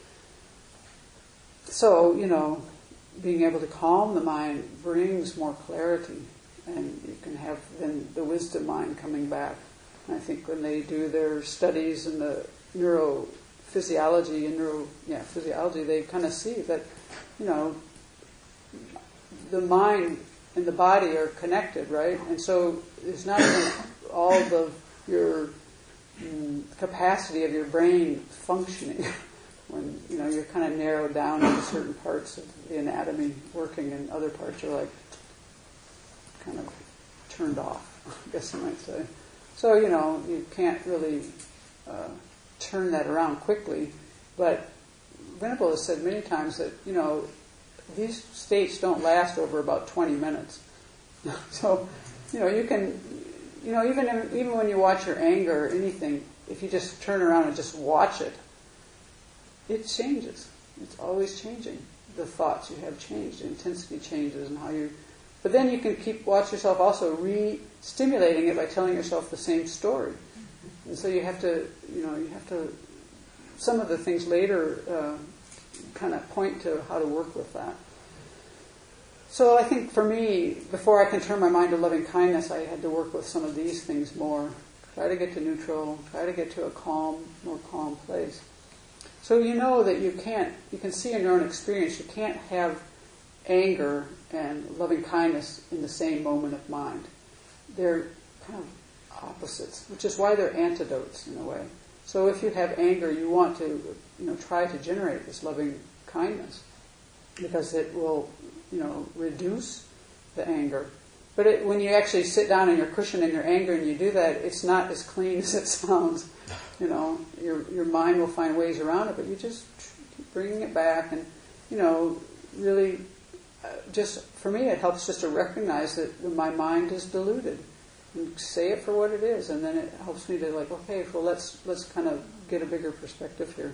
So, you know, being able to calm the mind brings more clarity, and you can have then the wisdom mind coming back. And I think when they do their studies in the neurophysiology and neuro, yeah, physiology, they kind of see that, you know, the mind and the body are connected, right? And so it's not even all the your mm, capacity of your brain functioning when, you know, you're kind of narrowed down into certain parts of the anatomy working, and other parts are like kind of turned off, I guess you might say. So, you know, you can't really uh, turn that around quickly, but Venerable has said many times that, you know, these states don't last over about twenty minutes. So, you know, you can, you know, even even when you watch your anger or anything, if you just turn around and just watch it, it changes. It's always changing. The thoughts you have change, the intensity changes, and how you. But then you can keep watch yourself also re-stimulating it by telling yourself the same story. And so you have to, you know, you have to. Some of the things later uh, kind of point to how to work with that. So I think for me, before I can turn my mind to loving kindness, I had to work with some of these things more. Try to get to neutral, try to get to a calm, more calm place. So you know that you can't, you can see in your own experience, you can't have anger and loving kindness in the same moment of mind. They're kind of opposites, which is why they're antidotes in a way. So if you have anger, you want to, you know, try to generate this loving kindness, because it will, you know, reduce the anger. But it, when you actually sit down on your cushion in your anger and you do that, it's not as clean as it sounds. You know, your your mind will find ways around it, but you just keep bringing it back, and, you know, really, uh, just for me, it helps just to recognize that my mind is deluded, and say it for what it is, and then it helps me to like, okay, well, let's let's kind of get a bigger perspective here.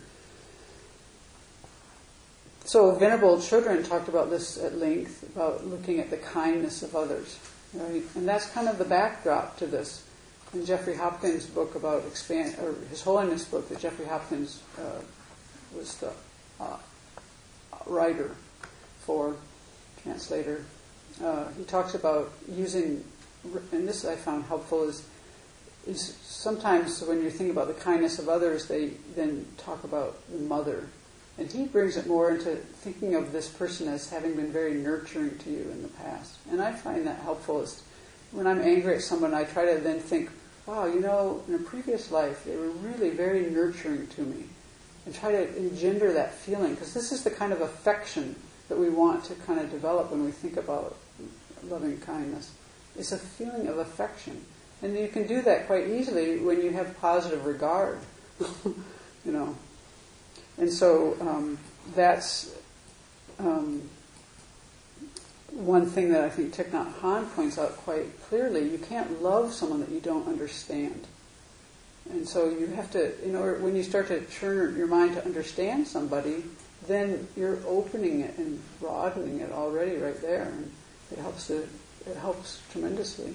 So Venerable Chodron talked about this at length, about looking at the kindness of others, right? And that's kind of the backdrop to this. In Jeffrey Hopkins' book about expand, or His Holiness book that Jeffrey Hopkins uh, was the uh, writer for, translator, uh, he talks about using, and this I found helpful, is is sometimes when you think about the kindness of others, they then talk about the mother. And he brings it more into thinking of this person as having been very nurturing to you in the past. And I find that helpful. Is when I'm angry at someone, I try to then think, wow, you know, in a previous life, they were really very nurturing to me. And try to engender that feeling, because this is the kind of affection that we want to kind of develop when we think about loving kindness. It's a feeling of affection. And you can do that quite easily when you have positive regard, you know. And so um, that's um, one thing that I think Thich Nhat Hanh points out quite clearly. You can't love someone that you don't understand. And so you have to, in order, when you start to turn your mind to understand somebody, then you're opening it and broadening it already right there. And it helps to, it helps tremendously.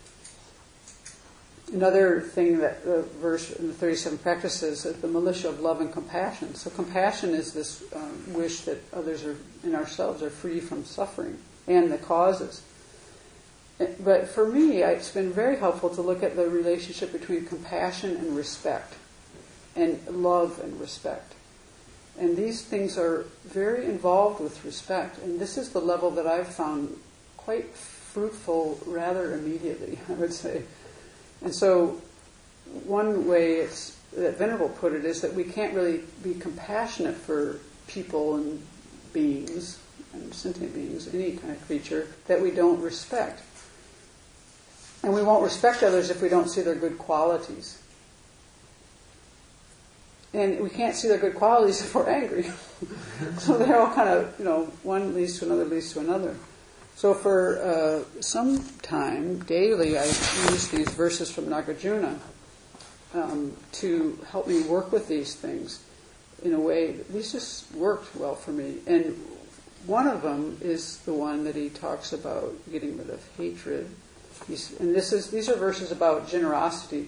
Another thing that the verse in the thirty-seven practices is the militia of love and compassion. So compassion is this um, wish that others are, and ourselves are free from suffering and the causes. But for me, it's been very helpful to look at the relationship between compassion and respect, and love and respect. And these things are very involved with respect. And this is the level that I've found quite fruitful rather immediately, I would say. And so one way it's, that Venerable put it is that we can't really be compassionate for people and beings, and sentient beings, any kind of creature, that we don't respect. And we won't respect others if we don't see their good qualities. And we can't see their good qualities if we're angry. So they're all kind of, you know, one leads to another, leads to another. So for uh, some time, daily, I use these verses from Nagarjuna um, to help me work with these things in a way. These just worked well for me. And one of them is the one that he talks about getting rid of hatred. He's, and this is these are verses about generosity.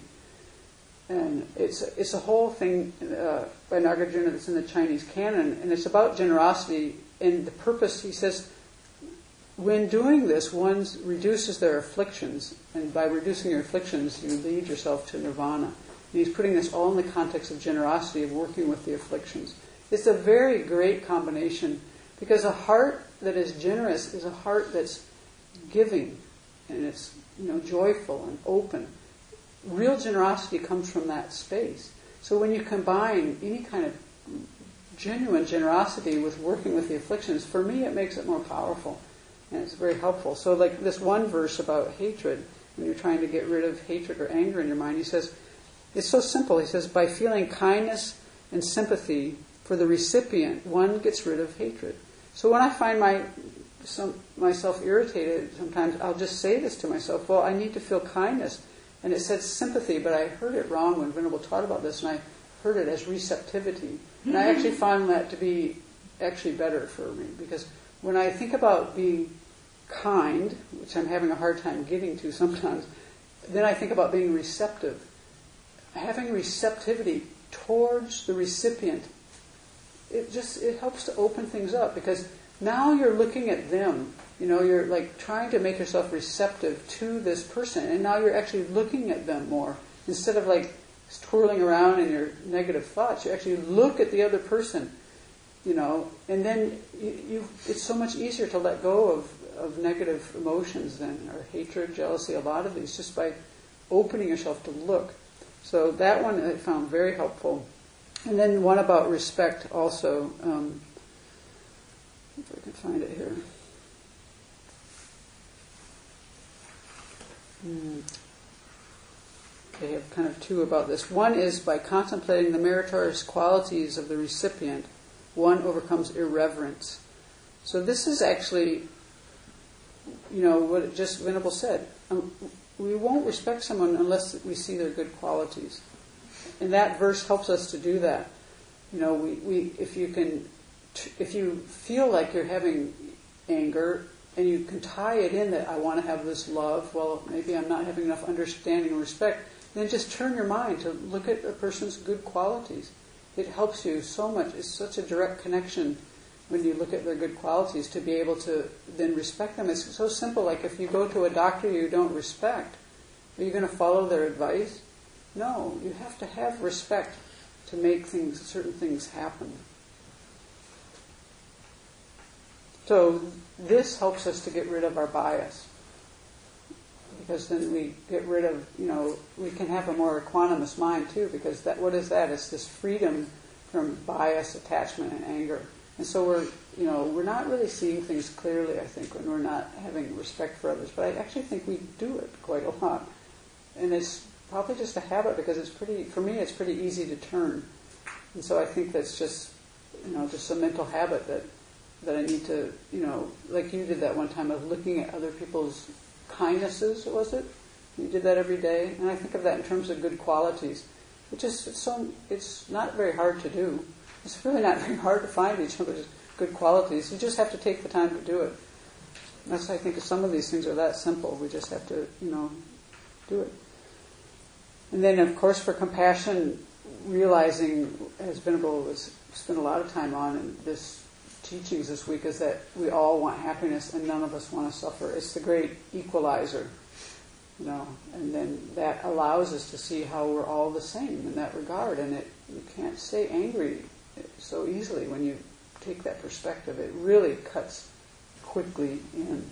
And it's it's a whole thing uh, by Nagarjuna that's in the Chinese canon, and it's about generosity. And the purpose, he says, when doing this, one reduces their afflictions, and by reducing your afflictions, you lead yourself to nirvana. And he's putting this all in the context of generosity, of working with the afflictions. It's a very great combination, because a heart that is generous is a heart that's giving, and it's, you know, joyful and open. Real generosity comes from that space. So when you combine any kind of genuine generosity with working with the afflictions, for me it makes it more powerful. And it's very helpful. So like this one verse about hatred, when you're trying to get rid of hatred or anger in your mind, he says, it's so simple. He says, by feeling kindness and sympathy for the recipient, one gets rid of hatred. So when I find my some, myself irritated, sometimes I'll just say this to myself, well, I need to feel kindness. And it said sympathy, but I heard it wrong when Venerable taught about this, and I heard it as receptivity. And I actually found that to be actually better for me, because when I think about being kind, which I'm having a hard time getting to sometimes, then I think about being receptive. Having receptivity towards the recipient, it just it helps to open things up, because now you're looking at them. You know, you're like trying to make yourself receptive to this person, and now you're actually looking at them more. Instead of like twirling around in your negative thoughts, you actually look at the other person, you know, and then you, you it's so much easier to let go of, of negative emotions than, or hatred, jealousy, a lot of these, just by opening yourself to look. So that one I found very helpful. And then one about respect also. Um, if I can find it here. Mm. They have kind of two about this. One is by contemplating the meritorious qualities of the recipient, one overcomes irreverence. So this is actually, you know, what just Venerable said. Um, we won't respect someone unless we see their good qualities. And that verse helps us to do that. You know, we, we if you can, if you feel like you're having anger, and you can tie it in that I want to have this love, well, maybe I'm not having enough understanding and respect, then just turn your mind to look at a person's good qualities. It helps you so much. It's such a direct connection when you look at their good qualities to be able to then respect them. It's so simple, like if you go to a doctor you don't respect, are you going to follow their advice? No, you have to have respect to make things, certain things happen. So this helps us to get rid of our bias. Because then we get rid of, you know, we can have a more equanimous mind too, because that, what is that? It's this freedom from bias, attachment, and anger. And so we're, you know, we're not really seeing things clearly, I think, when we're not having respect for others. But I actually think we do it quite a lot. And it's probably just a habit, because it's pretty, for me, it's pretty easy to turn. And so I think that's just, you know, just a mental habit that, that I need to, you know, like you did that one time of looking at other people's kindnesses, was it? You did that every day, and I think of that in terms of good qualities. It just it's so it's not very hard to do. It's really not very hard to find each other's good qualities. You just have to take the time to do it. That's I think some of these things are that simple. We just have to, you know, do it. And then, of course, for compassion, realizing, as Venerable has spent a lot of time on in this teachings this week, is that we all want happiness and none of us want to suffer. It's the great equalizer, you know, and then that allows us to see how we're all the same in that regard, and it you can't stay angry so easily when you take that perspective. It really cuts quickly in.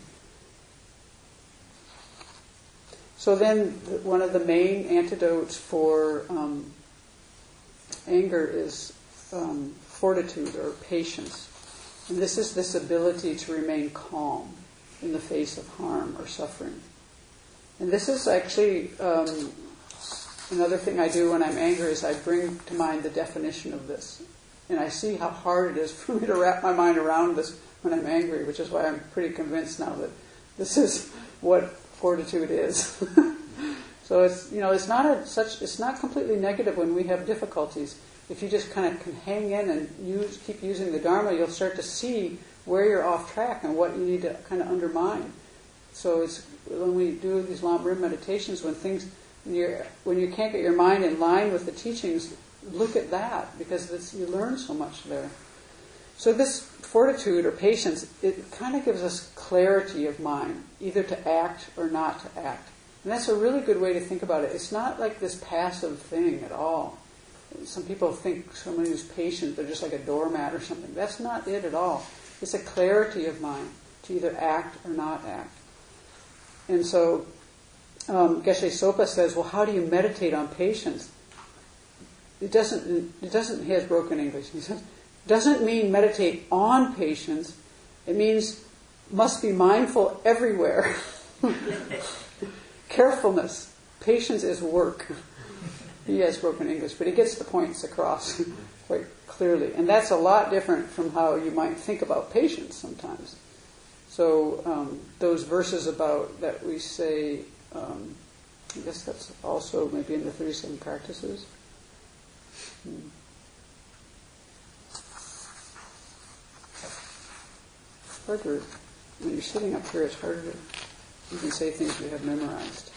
So then one of the main antidotes for um, anger is um, fortitude or patience. And this is this ability to remain calm in the face of harm or suffering. And this is actually um, another thing I do when I'm angry, is I bring to mind the definition of this. And I see how hard it is for me to wrap my mind around this when I'm angry, which is why I'm pretty convinced now that this is what fortitude is. So it's, you know, it's not a such it's not completely negative when we have difficulties. If you just kind of can hang in and use, keep using the Dharma, you'll start to see where you're off track and what you need to kind of undermine. So it's when we do these long rim meditations, when things, when, you're, when you can't get your mind in line with the teachings, look at that, because it's, you learn so much there. So this fortitude or patience, it kind of gives us clarity of mind, either to act or not to act. And that's a really good way to think about it. It's not like this passive thing at all. Some people think someone who's patient, they're just like a doormat or something. That's not it at all. It's a clarity of mind to either act or not act. And so um, Geshe Sopa says, well, how do you meditate on patience? It doesn't, it doesn't, he has broken English. He says, doesn't mean meditate on patience. It means must be mindful everywhere. Carefulness. Patience is work. He has broken English, but he gets the points across quite clearly. And that's a lot different from how you might think about patience sometimes. So um, those verses about that we say, um, I guess that's also maybe in the thirty-seven practices. Hmm. Harder, when you're sitting up here, it's harder to, you can say things you have memorized.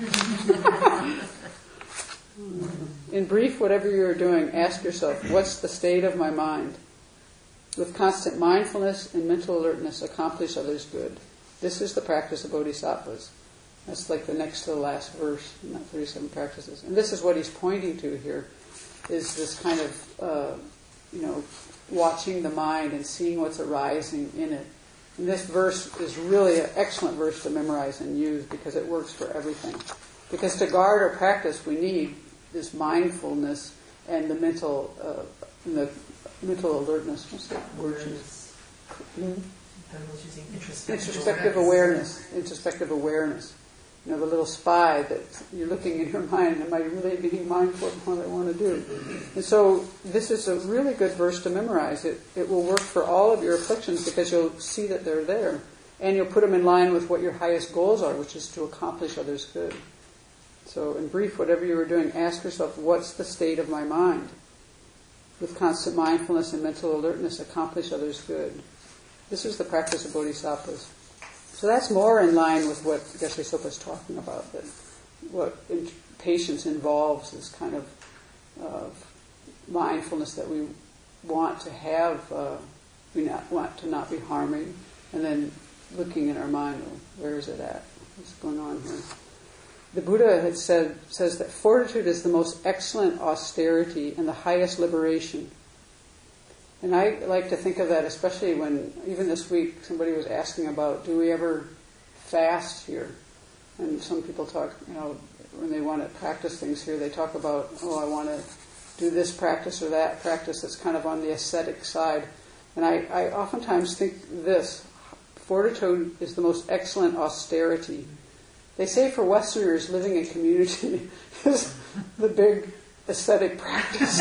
In brief, whatever you're doing, ask yourself, what's the state of my mind? With constant mindfulness and mental alertness, accomplish others' good. This is the practice of bodhisattvas. That's like the next to the last verse in that thirty-seven practices. And this is what he's pointing to here, is this kind of, uh, you know, watching the mind and seeing what's arising in it. And this verse is really an excellent verse to memorize and use, because it works for everything. Because to guard our practice, we need this mindfulness and the mental, uh, the mental alertness. What's that word? Hmm? Introspective, introspective awareness. awareness. Introspective awareness. You know, the little spy that you're looking in your mind. Am I really being mindful of what I want to do? And so this is a really good verse to memorize. It it will work for all of your afflictions, because you'll see that they're there, and you'll put them in line with what your highest goals are, which is to accomplish others' good. So, in brief, whatever you are doing, ask yourself, what's the state of my mind? With constant mindfulness and mental alertness, accomplish others' good. This is the practice of bodhisattvas. So that's more in line with what Geshe Sopa is talking about, that what in, patience involves is kind of uh, mindfulness that we want to have, uh, we not, want to not be harming, and then looking in our mind, well, where is it at? What's going on here? The Buddha had said says that fortitude is the most excellent austerity and the highest liberation. And I like to think of that, especially when, even this week, somebody was asking about, do we ever fast here? And some people talk, you know, when they want to practice things here, they talk about, oh, I want to do this practice or that practice that's kind of on the ascetic side. And I, I oftentimes think this, fortitude is the most excellent austerity. They say for Westerners, living in community is the big ascetic practice.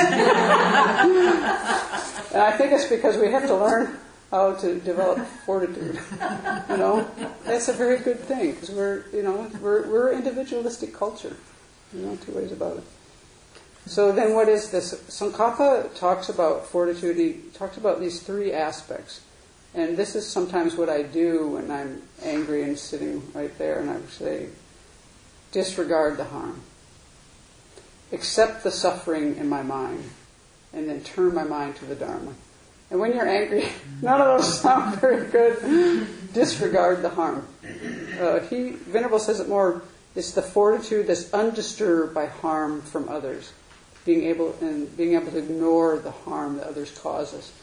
And I think it's because we have to learn how to develop fortitude. You know, that's a very good thing because we're, you know, we're we're an individualistic culture. You know, two ways about it. So then, what is this? Tsongkhapa talks about fortitude. He talks about these three aspects, and this is sometimes what I do when I'm angry and sitting right there, and I say, disregard the harm, accept the suffering in my mind, and then turn my mind to the Dharma. And when you're angry, none of those sound very good. Disregard the harm. Uh, he, Venerable says it more, it's the fortitude that's undisturbed by harm from others, being able and being able to ignore the harm that others cause us.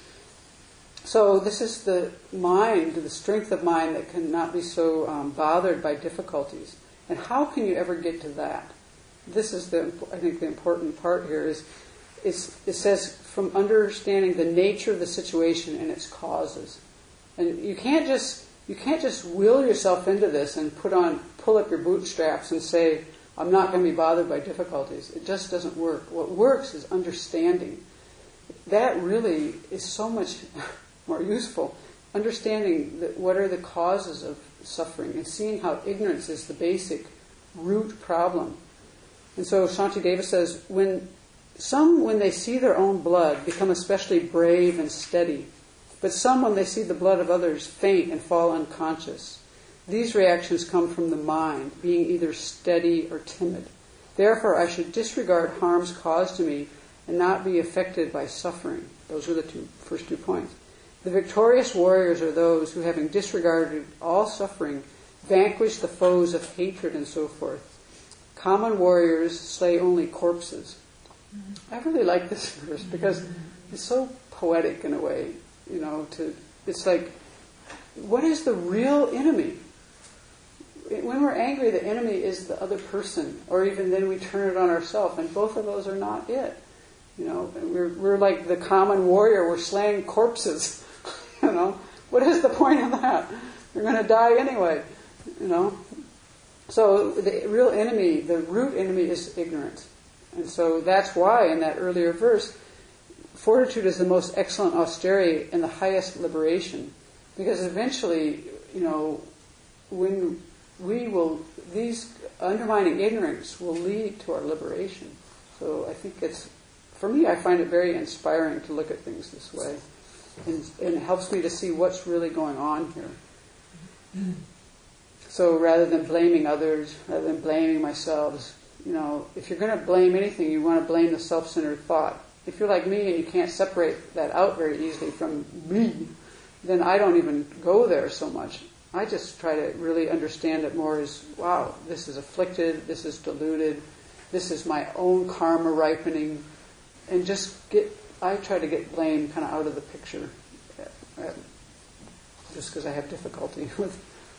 So this is the mind, the strength of mind that cannot be so um, bothered by difficulties. And how can you ever get to that? This is the, I think, the important part here is, is it says from understanding the nature of the situation and its causes. And you can't just you can't just will yourself into this and put on pull up your bootstraps and say, I'm not going to be bothered by difficulties. It just doesn't work. What works is understanding. That really is so much more useful. Understanding that what are the causes of suffering and seeing how ignorance is the basic root problem. And so Shantideva says, when some, when they see their own blood, become especially brave and steady, but some, when they see the blood of others, faint and fall unconscious. These reactions come from the mind, being either steady or timid. Therefore, I should disregard harms caused to me and not be affected by suffering. Those are the two first two points. The victorious warriors are those who, having disregarded all suffering, vanquish the foes of hatred and so forth. Common warriors slay only corpses. I really like this verse because it's so poetic in a way. You know, to it's like, what is the real enemy? When we're angry, the enemy is the other person, or even then we turn it on ourselves, and both of those are not it. You know, we're we're like the common warrior. We're slaying corpses. You know, what is the point of that? You're going to die anyway. You know, so the real enemy, the root enemy, is ignorance, and so that's why in that earlier verse, fortitude is the most excellent austerity and the highest liberation, because eventually, you know, when we will, these undermining ignorance will lead to our liberation. So I think it's, for me, I find it very inspiring to look at things this way. And, and it helps me to see what's really going on here. So rather than blaming others, rather than blaming myself, you know, if you're going to blame anything, you want to blame the self-centered thought. If you're like me and you can't separate that out very easily from me, then I don't even go there so much. I just try to really understand it more as, wow, this is afflicted, this is deluded, this is my own karma ripening, and just get, I try to get blame kind of out of the picture, uh, just because I have difficulty with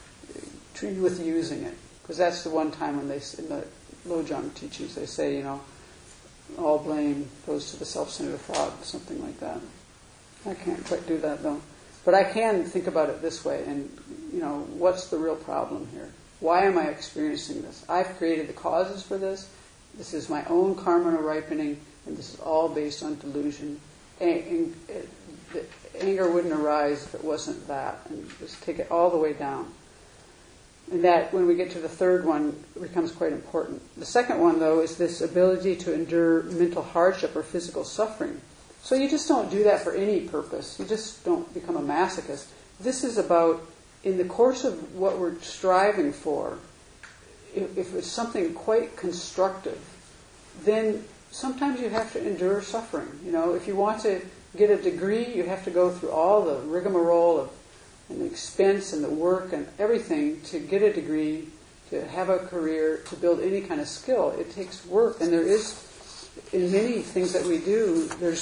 with using it. Because that's the one time when they, in the Lojong teachings, they say, you know, all blame goes to the self-centered thought, something like that. I can't quite do that though. But I can think about it this way, and, you know, what's the real problem here? Why am I experiencing this? I've created the causes for this. This is my own karma ripening, and this is all based on delusion. And, and it, the anger wouldn't arise if it wasn't that. And just take it all the way down. And that, when we get to the third one, becomes quite important. The second one, though, is this ability to endure mental hardship or physical suffering. So you just don't do that for any purpose. You just don't become a masochist. This is about, in the course of what we're striving for, if, if it's something quite constructive, then sometimes you have to endure suffering. You know, if you want to get a degree, you have to go through all the rigmarole of and the expense and the work and everything to get a degree, to have a career, to build any kind of skill. It takes work, and there is, in many things that we do, there's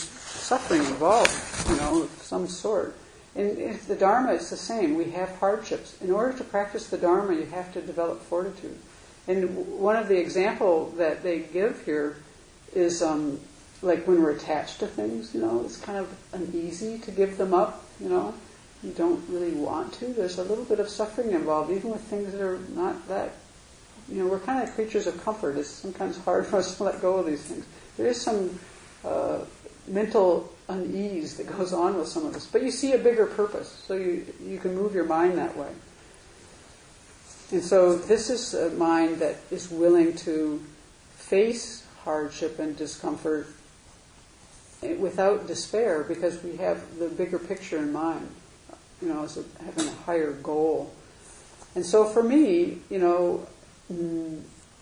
suffering involved, you know, of some sort. And if the Dharma, it's the same. We have hardships. In order to practice the Dharma, you have to develop fortitude. And one of the example that they give here is um, like when we're attached to things, you know, it's kind of uneasy to give them up, you know. You don't really want to. There's a little bit of suffering involved, even with things that are not that, you know, we're kind of creatures of comfort. It's sometimes hard for us to let go of these things. There is some uh, mental unease that goes on with some of this. But you see a bigger purpose, so you, you can move your mind that way. And so this is a mind that is willing to face hardship and discomfort without despair, because we have the bigger picture in mind, you know, as a, having a higher goal. And so for me, you know, mm,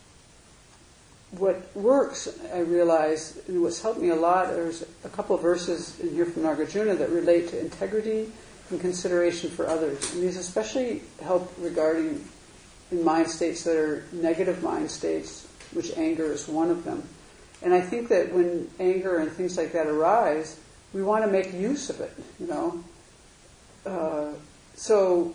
what works, I realize, and what's helped me a lot, there's a couple of verses in here from Nagarjuna that relate to integrity and consideration for others. And these especially help regarding in mind states that are negative mind states, which anger is one of them. And I think that when anger and things like that arise, we want to make use of it, you know. Uh, so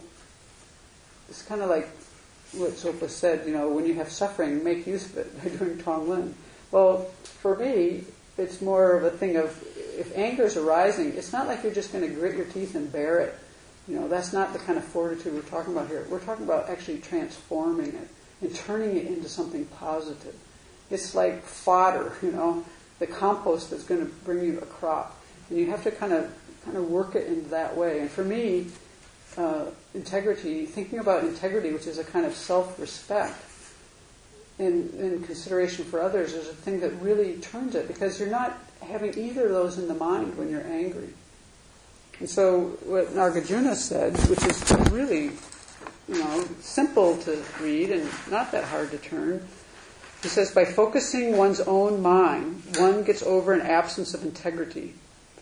it's kind of like what Sopa said, you know, when you have suffering, make use of it by doing Tonglen. Well, for me, it's more of a thing of, if anger is arising, it's not like you're just going to grit your teeth and bear it. You know, that's not the kind of fortitude we're talking about here. We're talking about actually transforming it and turning it into something positive. It's like fodder, you know, the compost that's going to bring you a crop. And you have to kind of kind of work it in that way. And for me, uh, integrity, thinking about integrity, which is a kind of self-respect and, and consideration for others, is a thing that really turns it, because you're not having either of those in the mind when you're angry. And so what Nagarjuna said, which is really, you know, simple to read and not that hard to turn, he says, by focusing one's own mind, one gets over an absence of integrity.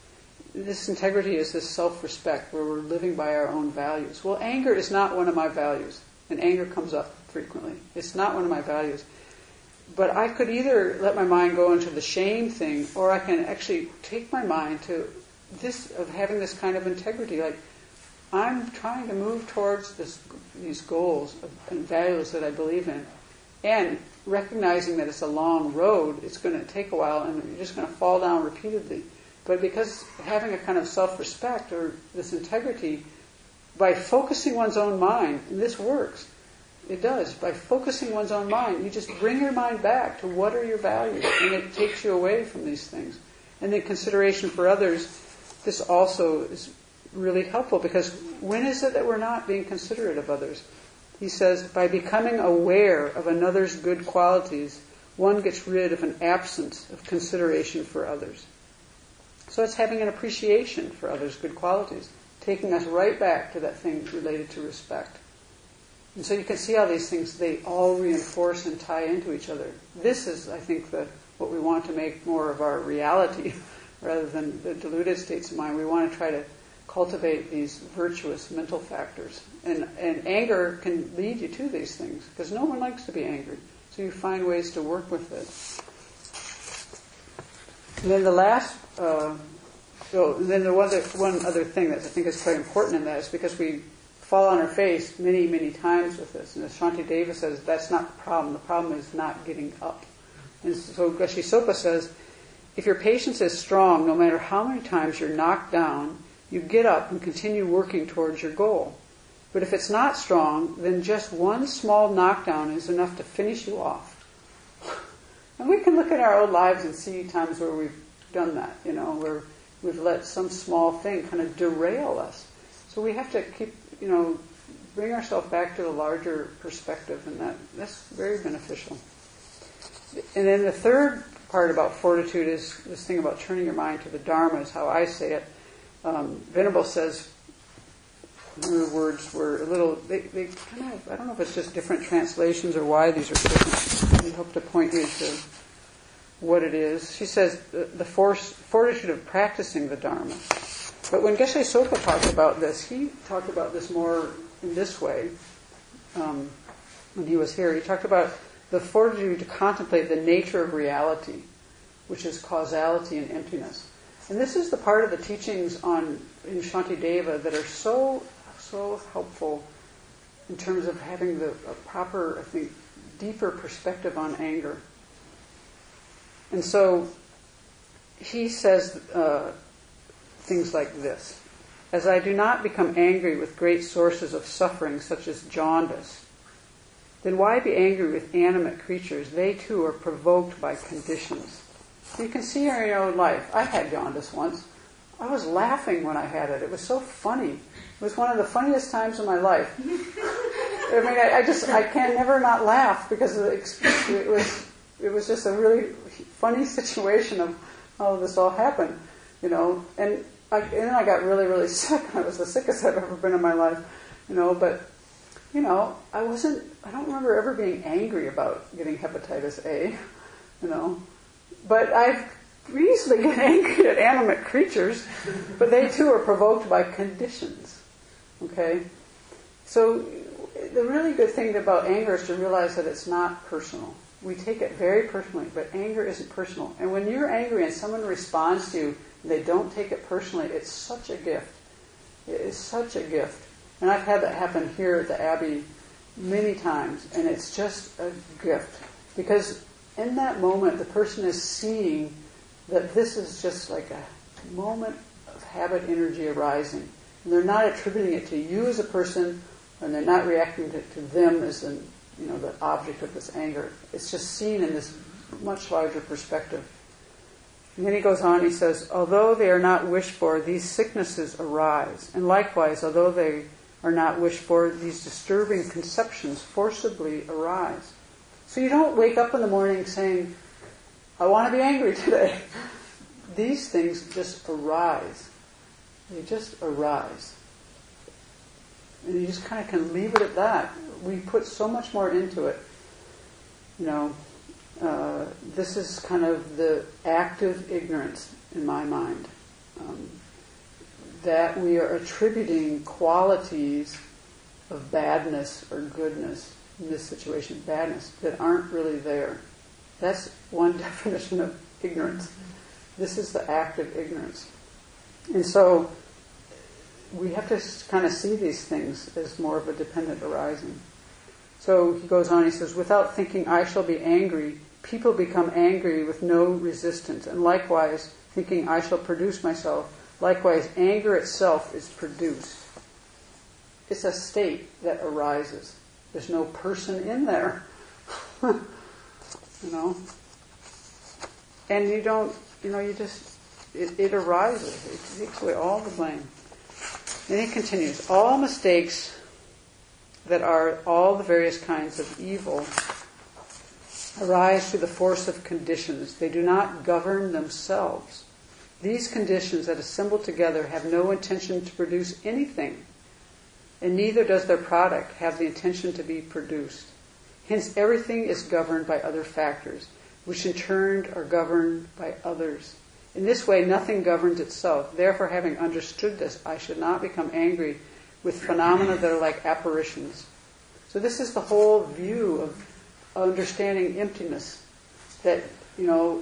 This integrity is this self-respect where we're living by our own values. Well, anger is not one of my values, and anger comes up frequently. It's not one of my values. But I could either let my mind go into the shame thing, or I can actually take my mind to this, of having this kind of integrity. Like, I'm trying to move towards this, these goals and values that I believe in, and recognizing that it's a long road, it's going to take a while, and you're just going to fall down repeatedly. But because having a kind of self-respect or this integrity, by focusing one's own mind, and this works, it does, by focusing one's own mind, you just bring your mind back to what are your values, and it takes you away from these things. And then consideration for others, this also is really helpful, because when is it that we're not being considerate of others? He says, by becoming aware of another's good qualities, one gets rid of an absence of consideration for others. So it's having an appreciation for others' good qualities, taking us right back to that thing related to respect. And so you can see how these things, they all reinforce and tie into each other. This is, I think, the, what we want to make more of our reality rather than the deluded states of mind. We want to try to cultivate these virtuous mental factors. And, and anger can lead you to these things, because no one likes to be angry. So you find ways to work with it. And then the last, uh, so then the one other, one other thing that I think is quite important in that is because we fall on our face many, many times with this. And as Shantideva says, that's not the problem. The problem is not getting up. And so Geshe Sopa says, if your patience is strong, no matter how many times you're knocked down, you get up and continue working towards your goal. But if it's not strong, then just one small knockdown is enough to finish you off. And we can look at our own lives and see times where we've done that, you know, where we've let some small thing kind of derail us. So we have to keep, you know, bring ourselves back to the larger perspective, and that that's very beneficial. And then the third part about fortitude is this thing about turning your mind to the Dharma, is how I say it. Um, Venerable says, the words were a little, they, they kind of, I don't know if it's just different translations or why these are different. I hope to point you to what it is. She says, the, the force, fortitude of practicing the Dharma. But when Geshe Sopa talked about this, he talked about this more in this way. Um, when he was here, he talked about the fortitude to contemplate the nature of reality, which is causality and emptiness. And this is the part of the teachings on in Shantideva that are so, so helpful in terms of having the a proper, I think, deeper perspective on anger. And so he says uh, things like this. As I do not become angry with great sources of suffering such as jaundice, then why be angry with animate creatures? They too are provoked by conditions. So you can see in your own life. I had jaundice once. I was laughing when I had it. It was so funny. It was one of the funniest times of my life. I mean, I, I just, I can never not laugh because of the, it was, it was just a really funny situation of how this all happened, you know. And, I, and then I got really, really sick. I was the sickest I've ever been in my life, you know. But, you know, I wasn't, I don't remember ever being angry about getting hepatitis A, you know. But I easily get angry at animate creatures, but they too are provoked by conditions, okay? So the really good thing about anger is to realize that it's not personal. We take it very personally, but anger isn't personal. And when you're angry and someone responds to you and they don't take it personally, it's such a gift. It is such a gift. And I've had that happen here at the Abbey many times, and it's just a gift. Because in that moment, the person is seeing that this is just like a moment of habit energy arising. And they're not attributing it to you as a person, and they're not reacting to, to them as an, you know, the object of this anger. It's just seen in this much larger perspective. And then he goes on, he says, although they are not wished for, these sicknesses arise. And likewise, although they are not wished for, these disturbing conceptions forcibly arise. So you don't wake up in the morning saying, I want to be angry today. These things just arise. They just arise. And you just kind of can leave it at that. We put so much more into it. You know, uh, this is kind of the active ignorance in my mind. Um, that we are attributing qualities of badness or goodness, in this situation, badness, that aren't really there. That's one definition of ignorance. This is the active ignorance. And so we have to kind of see these things as more of a dependent arising. So he goes on, he says, without thinking I shall be angry, people become angry with no resistance. And likewise, thinking I shall produce myself, likewise anger itself is produced. It's a state that arises. There's no person in there. You know? And you don't, you know, you just, it, it arises. It takes away all the blame. Then he continues, all mistakes that are all the various kinds of evil arise through the force of conditions. They do not govern themselves. These conditions that assemble together have no intention to produce anything, and neither does their product have the intention to be produced. Hence, everything is governed by other factors, which in turn are governed by others. In this way, nothing governs itself. Therefore, having understood this, I should not become angry with phenomena that are like apparitions. So this is the whole view of understanding emptiness. That, you know,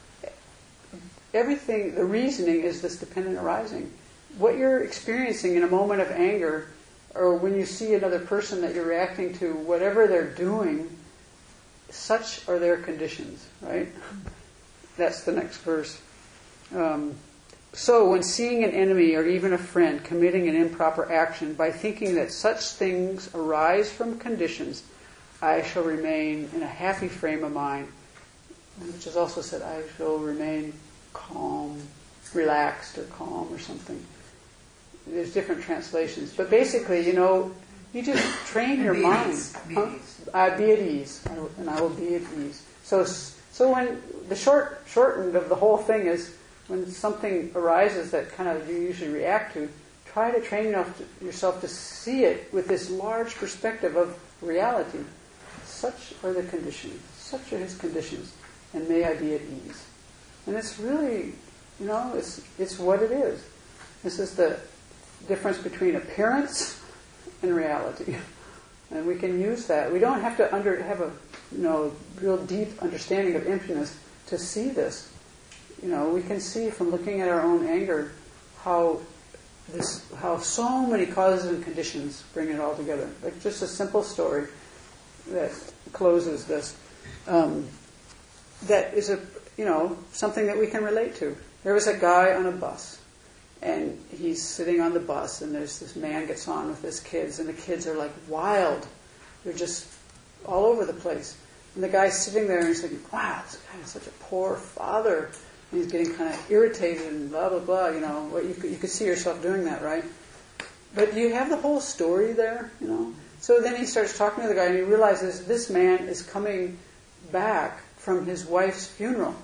everything, the reasoning is this dependent arising. What you're experiencing in a moment of anger, or when you see another person that you're reacting to, whatever they're doing, such are their conditions, right? That's the next verse. Um, so when seeing an enemy or even a friend committing an improper action, by thinking that such things arise from conditions, I shall remain in a happy frame of mind, which is also said, I shall remain calm, relaxed or calm or something. There's different translations. But basically, you know, you just train your mind. Be huh? uh, be at ease. I will, and I will be at ease. So so when the short shortened of the whole thing is when something arises that kind of you usually react to, try to train enough to, yourself to see it with this large perspective of reality. Such are the conditions. Such are his conditions. And may I be at ease. And it's really, you know, it's it's what it is. This is the difference between appearance and reality. And we can use that. We don't have to under have a you know real deep understanding of emptiness to see this. you know, we can see from looking at our own anger how this, how so many causes and conditions bring it all together. Like just a simple story that closes this. Um, that is a, you know, something that we can relate to. There was a guy on a bus, and he's sitting on the bus, and there's this man gets on with his kids, and the kids are like wild. They're just all over the place. And the guy's sitting there, and he's thinking, wow, this guy is such a poor father. And he's getting kind of irritated and blah, blah, blah. You know, what you could, you could see yourself doing that, right? But you have the whole story there, you know. So then he starts talking to the guy, and he realizes this man is coming back from his wife's funeral.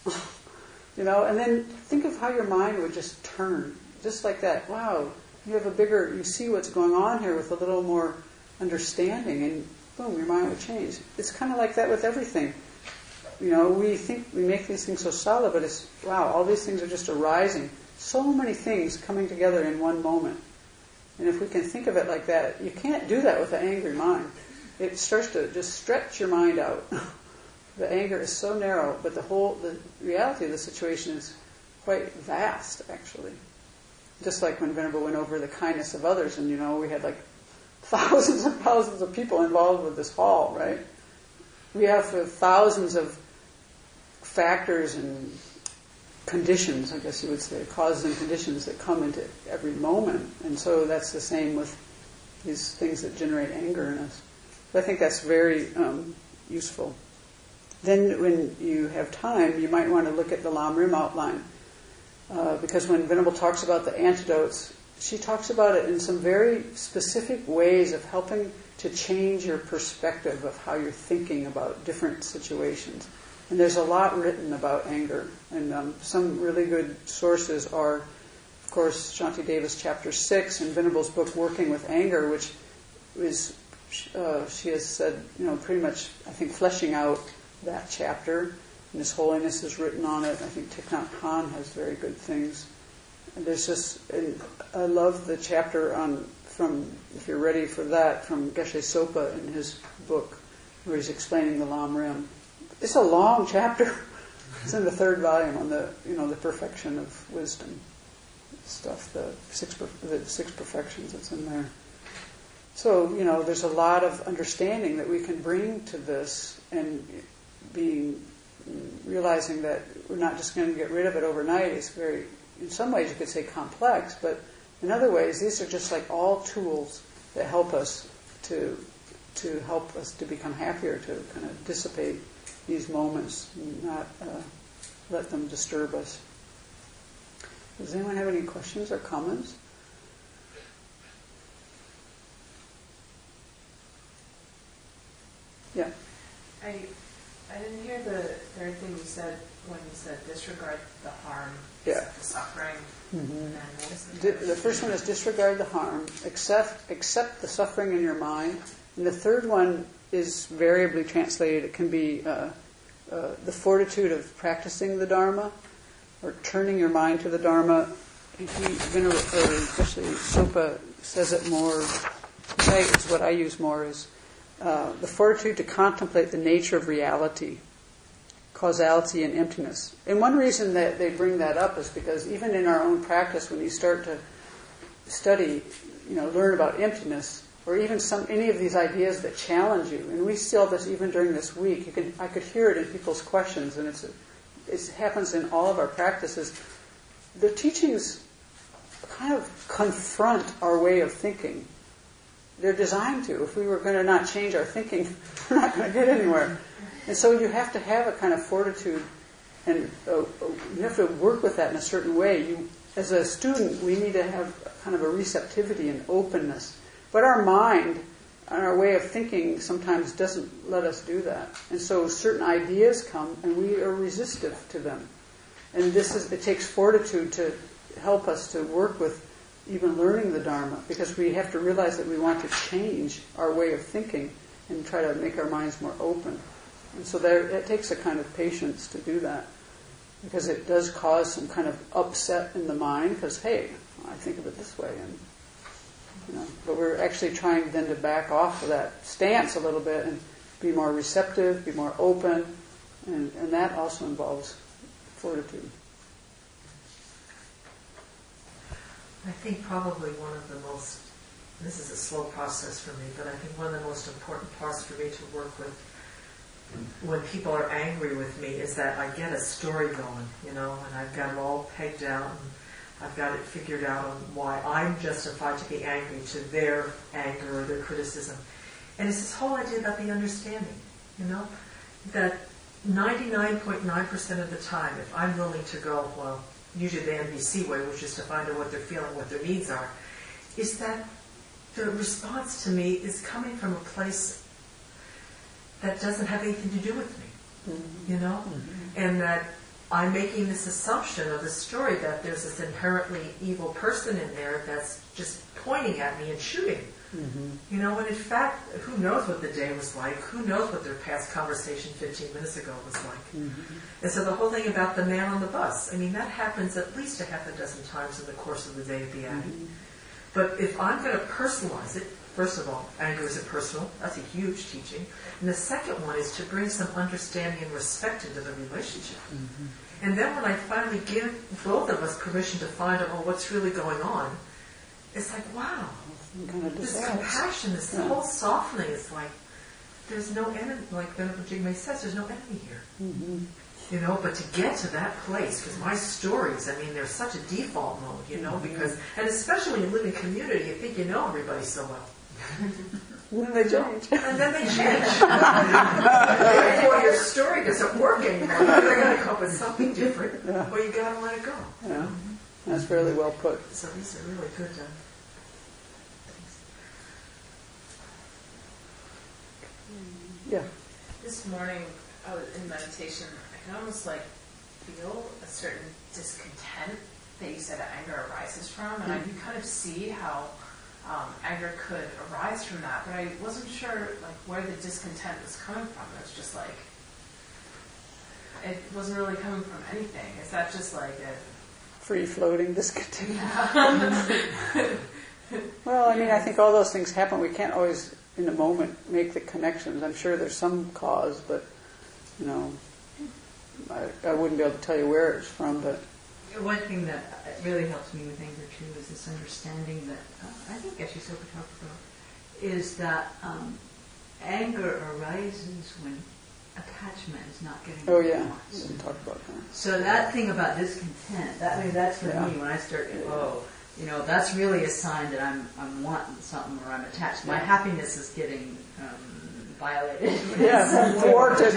You know, and then think of how your mind would just turn, just like that. Wow, you have a bigger, you see what's going on here with a little more understanding, and boom, your mind would change. It's kind of like that with everything. You know, we think we make these things so solid, but it's, wow, all these things are just arising. So many things coming together in one moment. And if we can think of it like that, you can't do that with an angry mind. It starts to just stretch your mind out. The anger is so narrow, but the whole, the reality of the situation is quite vast, actually. Just like when Venerable went over the kindness of others, and you know, we had like thousands and thousands of people involved with this hall, right? We have uh, thousands of factors and conditions, I guess you would say, causes and conditions that come into every moment. And so that's the same with these things that generate anger in us. So I think that's very um, useful. Then when you have time, you might want to look at the Lam Rim outline. Uh, because when Venerable talks about the antidotes, she talks about it in some very specific ways of helping to change your perspective of how you're thinking about different situations. And there's a lot written about anger. And um, some really good sources are, of course, Shantideva's chapter six and Venerable's book, Working with Anger, which is, uh, she has said, you know, pretty much, I think, fleshing out that chapter. And His Holiness has written on it. I think Thich Nhat Hanh has very good things. And there's just, and I love the chapter on, from, if you're ready for that, from Geshe Sopa in his book, where he's explaining the Lam Rim. It's a long chapter. It's in the third volume on the, you know, the perfection of wisdom stuff, the six, the six perfections that's in there. So, you know, there's a lot of understanding that we can bring to this, and being, realizing that we're not just going to get rid of it overnight. It's very, in some ways you could say complex, but in other ways these are just like all tools that help us to to help us to become happier, to kind of dissipate these moments and not uh, let them disturb us. Does anyone have any questions or comments? Yeah. I I didn't hear the third thing you said when you said disregard the harm, yeah. the suffering. Mm-hmm. And what was the, Di- the first one is disregard the harm, accept accept the suffering in your mind, and the third one is variably translated. It can be uh, uh, the fortitude of practicing the Dharma, or turning your mind to the Dharma. He, Vener- or especially Sopa says it more. It's what I use more is uh, the fortitude to contemplate the nature of reality, causality, and emptiness. And one reason that they bring that up is because even in our own practice, when you start to study, you know, learn about emptiness, or even some any of these ideas that challenge you, and we still this even during this week, you can I could hear it in people's questions, and it's it happens in all of our practices. The teachings kind of confront our way of thinking. They're designed to. If we were going to not change our thinking, we're not going to get anywhere. And so you have to have a kind of fortitude, and uh, you have to work with that in a certain way. You, as a student, we need to have kind of a receptivity and openness. But our mind and our way of thinking sometimes doesn't let us do that. And so certain ideas come, and we are resistive to them. And this is it takes fortitude to help us to work with even learning the Dharma, because we have to realize that we want to change our way of thinking and try to make our minds more open. And so there, it takes a kind of patience to do that, because it does cause some kind of upset in the mind, because, hey, I think of it this way. and you know, But we're actually trying then to back off of that stance a little bit and be more receptive, be more open, and, and that also involves fortitude. I think probably one of the most, this is a slow process for me, but I think one of the most important parts for me to work with when people are angry with me is that I get a story going, you know, and I've got it all pegged out, and I've got it figured out on why I'm justified to be angry to their anger or their criticism. And it's this whole idea about the understanding, you know, that ninety-nine point nine percent of the time, if I'm willing to go, well, usually the N B C way, which is to find out what they're feeling, what their needs are, is that the response to me is coming from a place that doesn't have anything to do with me, mm-hmm. you know? Mm-hmm. And that I'm making this assumption of the story that there's this inherently evil person in there that's just pointing at me and shooting. Mm-hmm. You know, and in fact, who knows what the day was like? Who knows what their past conversation fifteen minutes ago was like? Mm-hmm. And so the whole thing about the man on the bus, I mean, that happens at least a half a dozen times in the course of the day at the Abbey. Mm-hmm. But if I'm going to personalize it, first of all, anger isn't personal. That's a huge teaching. And the second one is to bring some understanding and respect into the relationship. Mm-hmm. And then when I finally give both of us permission to find out, well, what's really going on, it's like, wow, this compassion, this yeah. whole softening is like, there's no enemy, like Venerable Jigme says, there's no enemy here. Mm-hmm. You know, but to get to that place, because my stories, I mean, they're such a default mode, you know, mm-hmm. because, and especially when you live in community, you think you know everybody so well. And then they change. And then they change. Therefore, your story doesn't work anymore. They're going to come up with something different, yeah. or you got to let it go. Yeah, mm-hmm. That's fairly well put. So these are really good. Uh, yeah. This morning, I was in meditation. I can almost like feel a certain discontent that you said anger arises from, and mm-hmm. I can kind of see how um, anger could arise from that, but I wasn't sure like where the discontent was coming from. It was just like it wasn't really coming from anything. Is that just like a free-floating discontent? Well, I mean, I think all those things happen. We can't always, in a moment, make the connections. I'm sure there's some cause, but you know, I, I wouldn't be able to tell you where it's from, but one thing that really helps me with anger too is this understanding that uh, I think actually Soka talked about is that um, anger arises when attachment is not getting oh yeah we didn't talk about that. So that thing about discontent, that I mean that's for yeah. me when I start to oh you know that's really a sign that I'm I'm wanting something or I'm attached. My yeah. happiness is getting um, violated. Yeah, thwarted.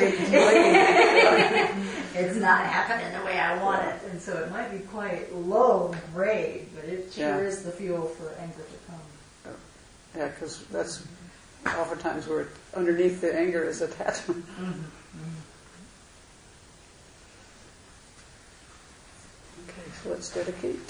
It's not happening the way I want it. And so it might be quite low grade, but it sure yeah. is the fuel for anger to come. Yeah, because that's oftentimes where underneath the anger is attachment. Mm-hmm. Mm-hmm. Okay, so let's dedicate.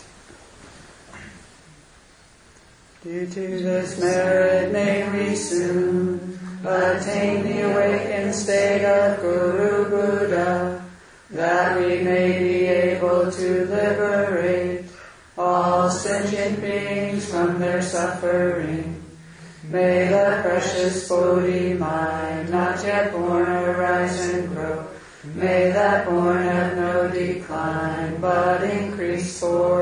Due to this merit may we soon attain the awakened state of Guru Buddha, that we may be able to liberate all sentient beings from their suffering. May the precious Bodhi mind, not yet born, arise and grow. May that born have no decline, but increase for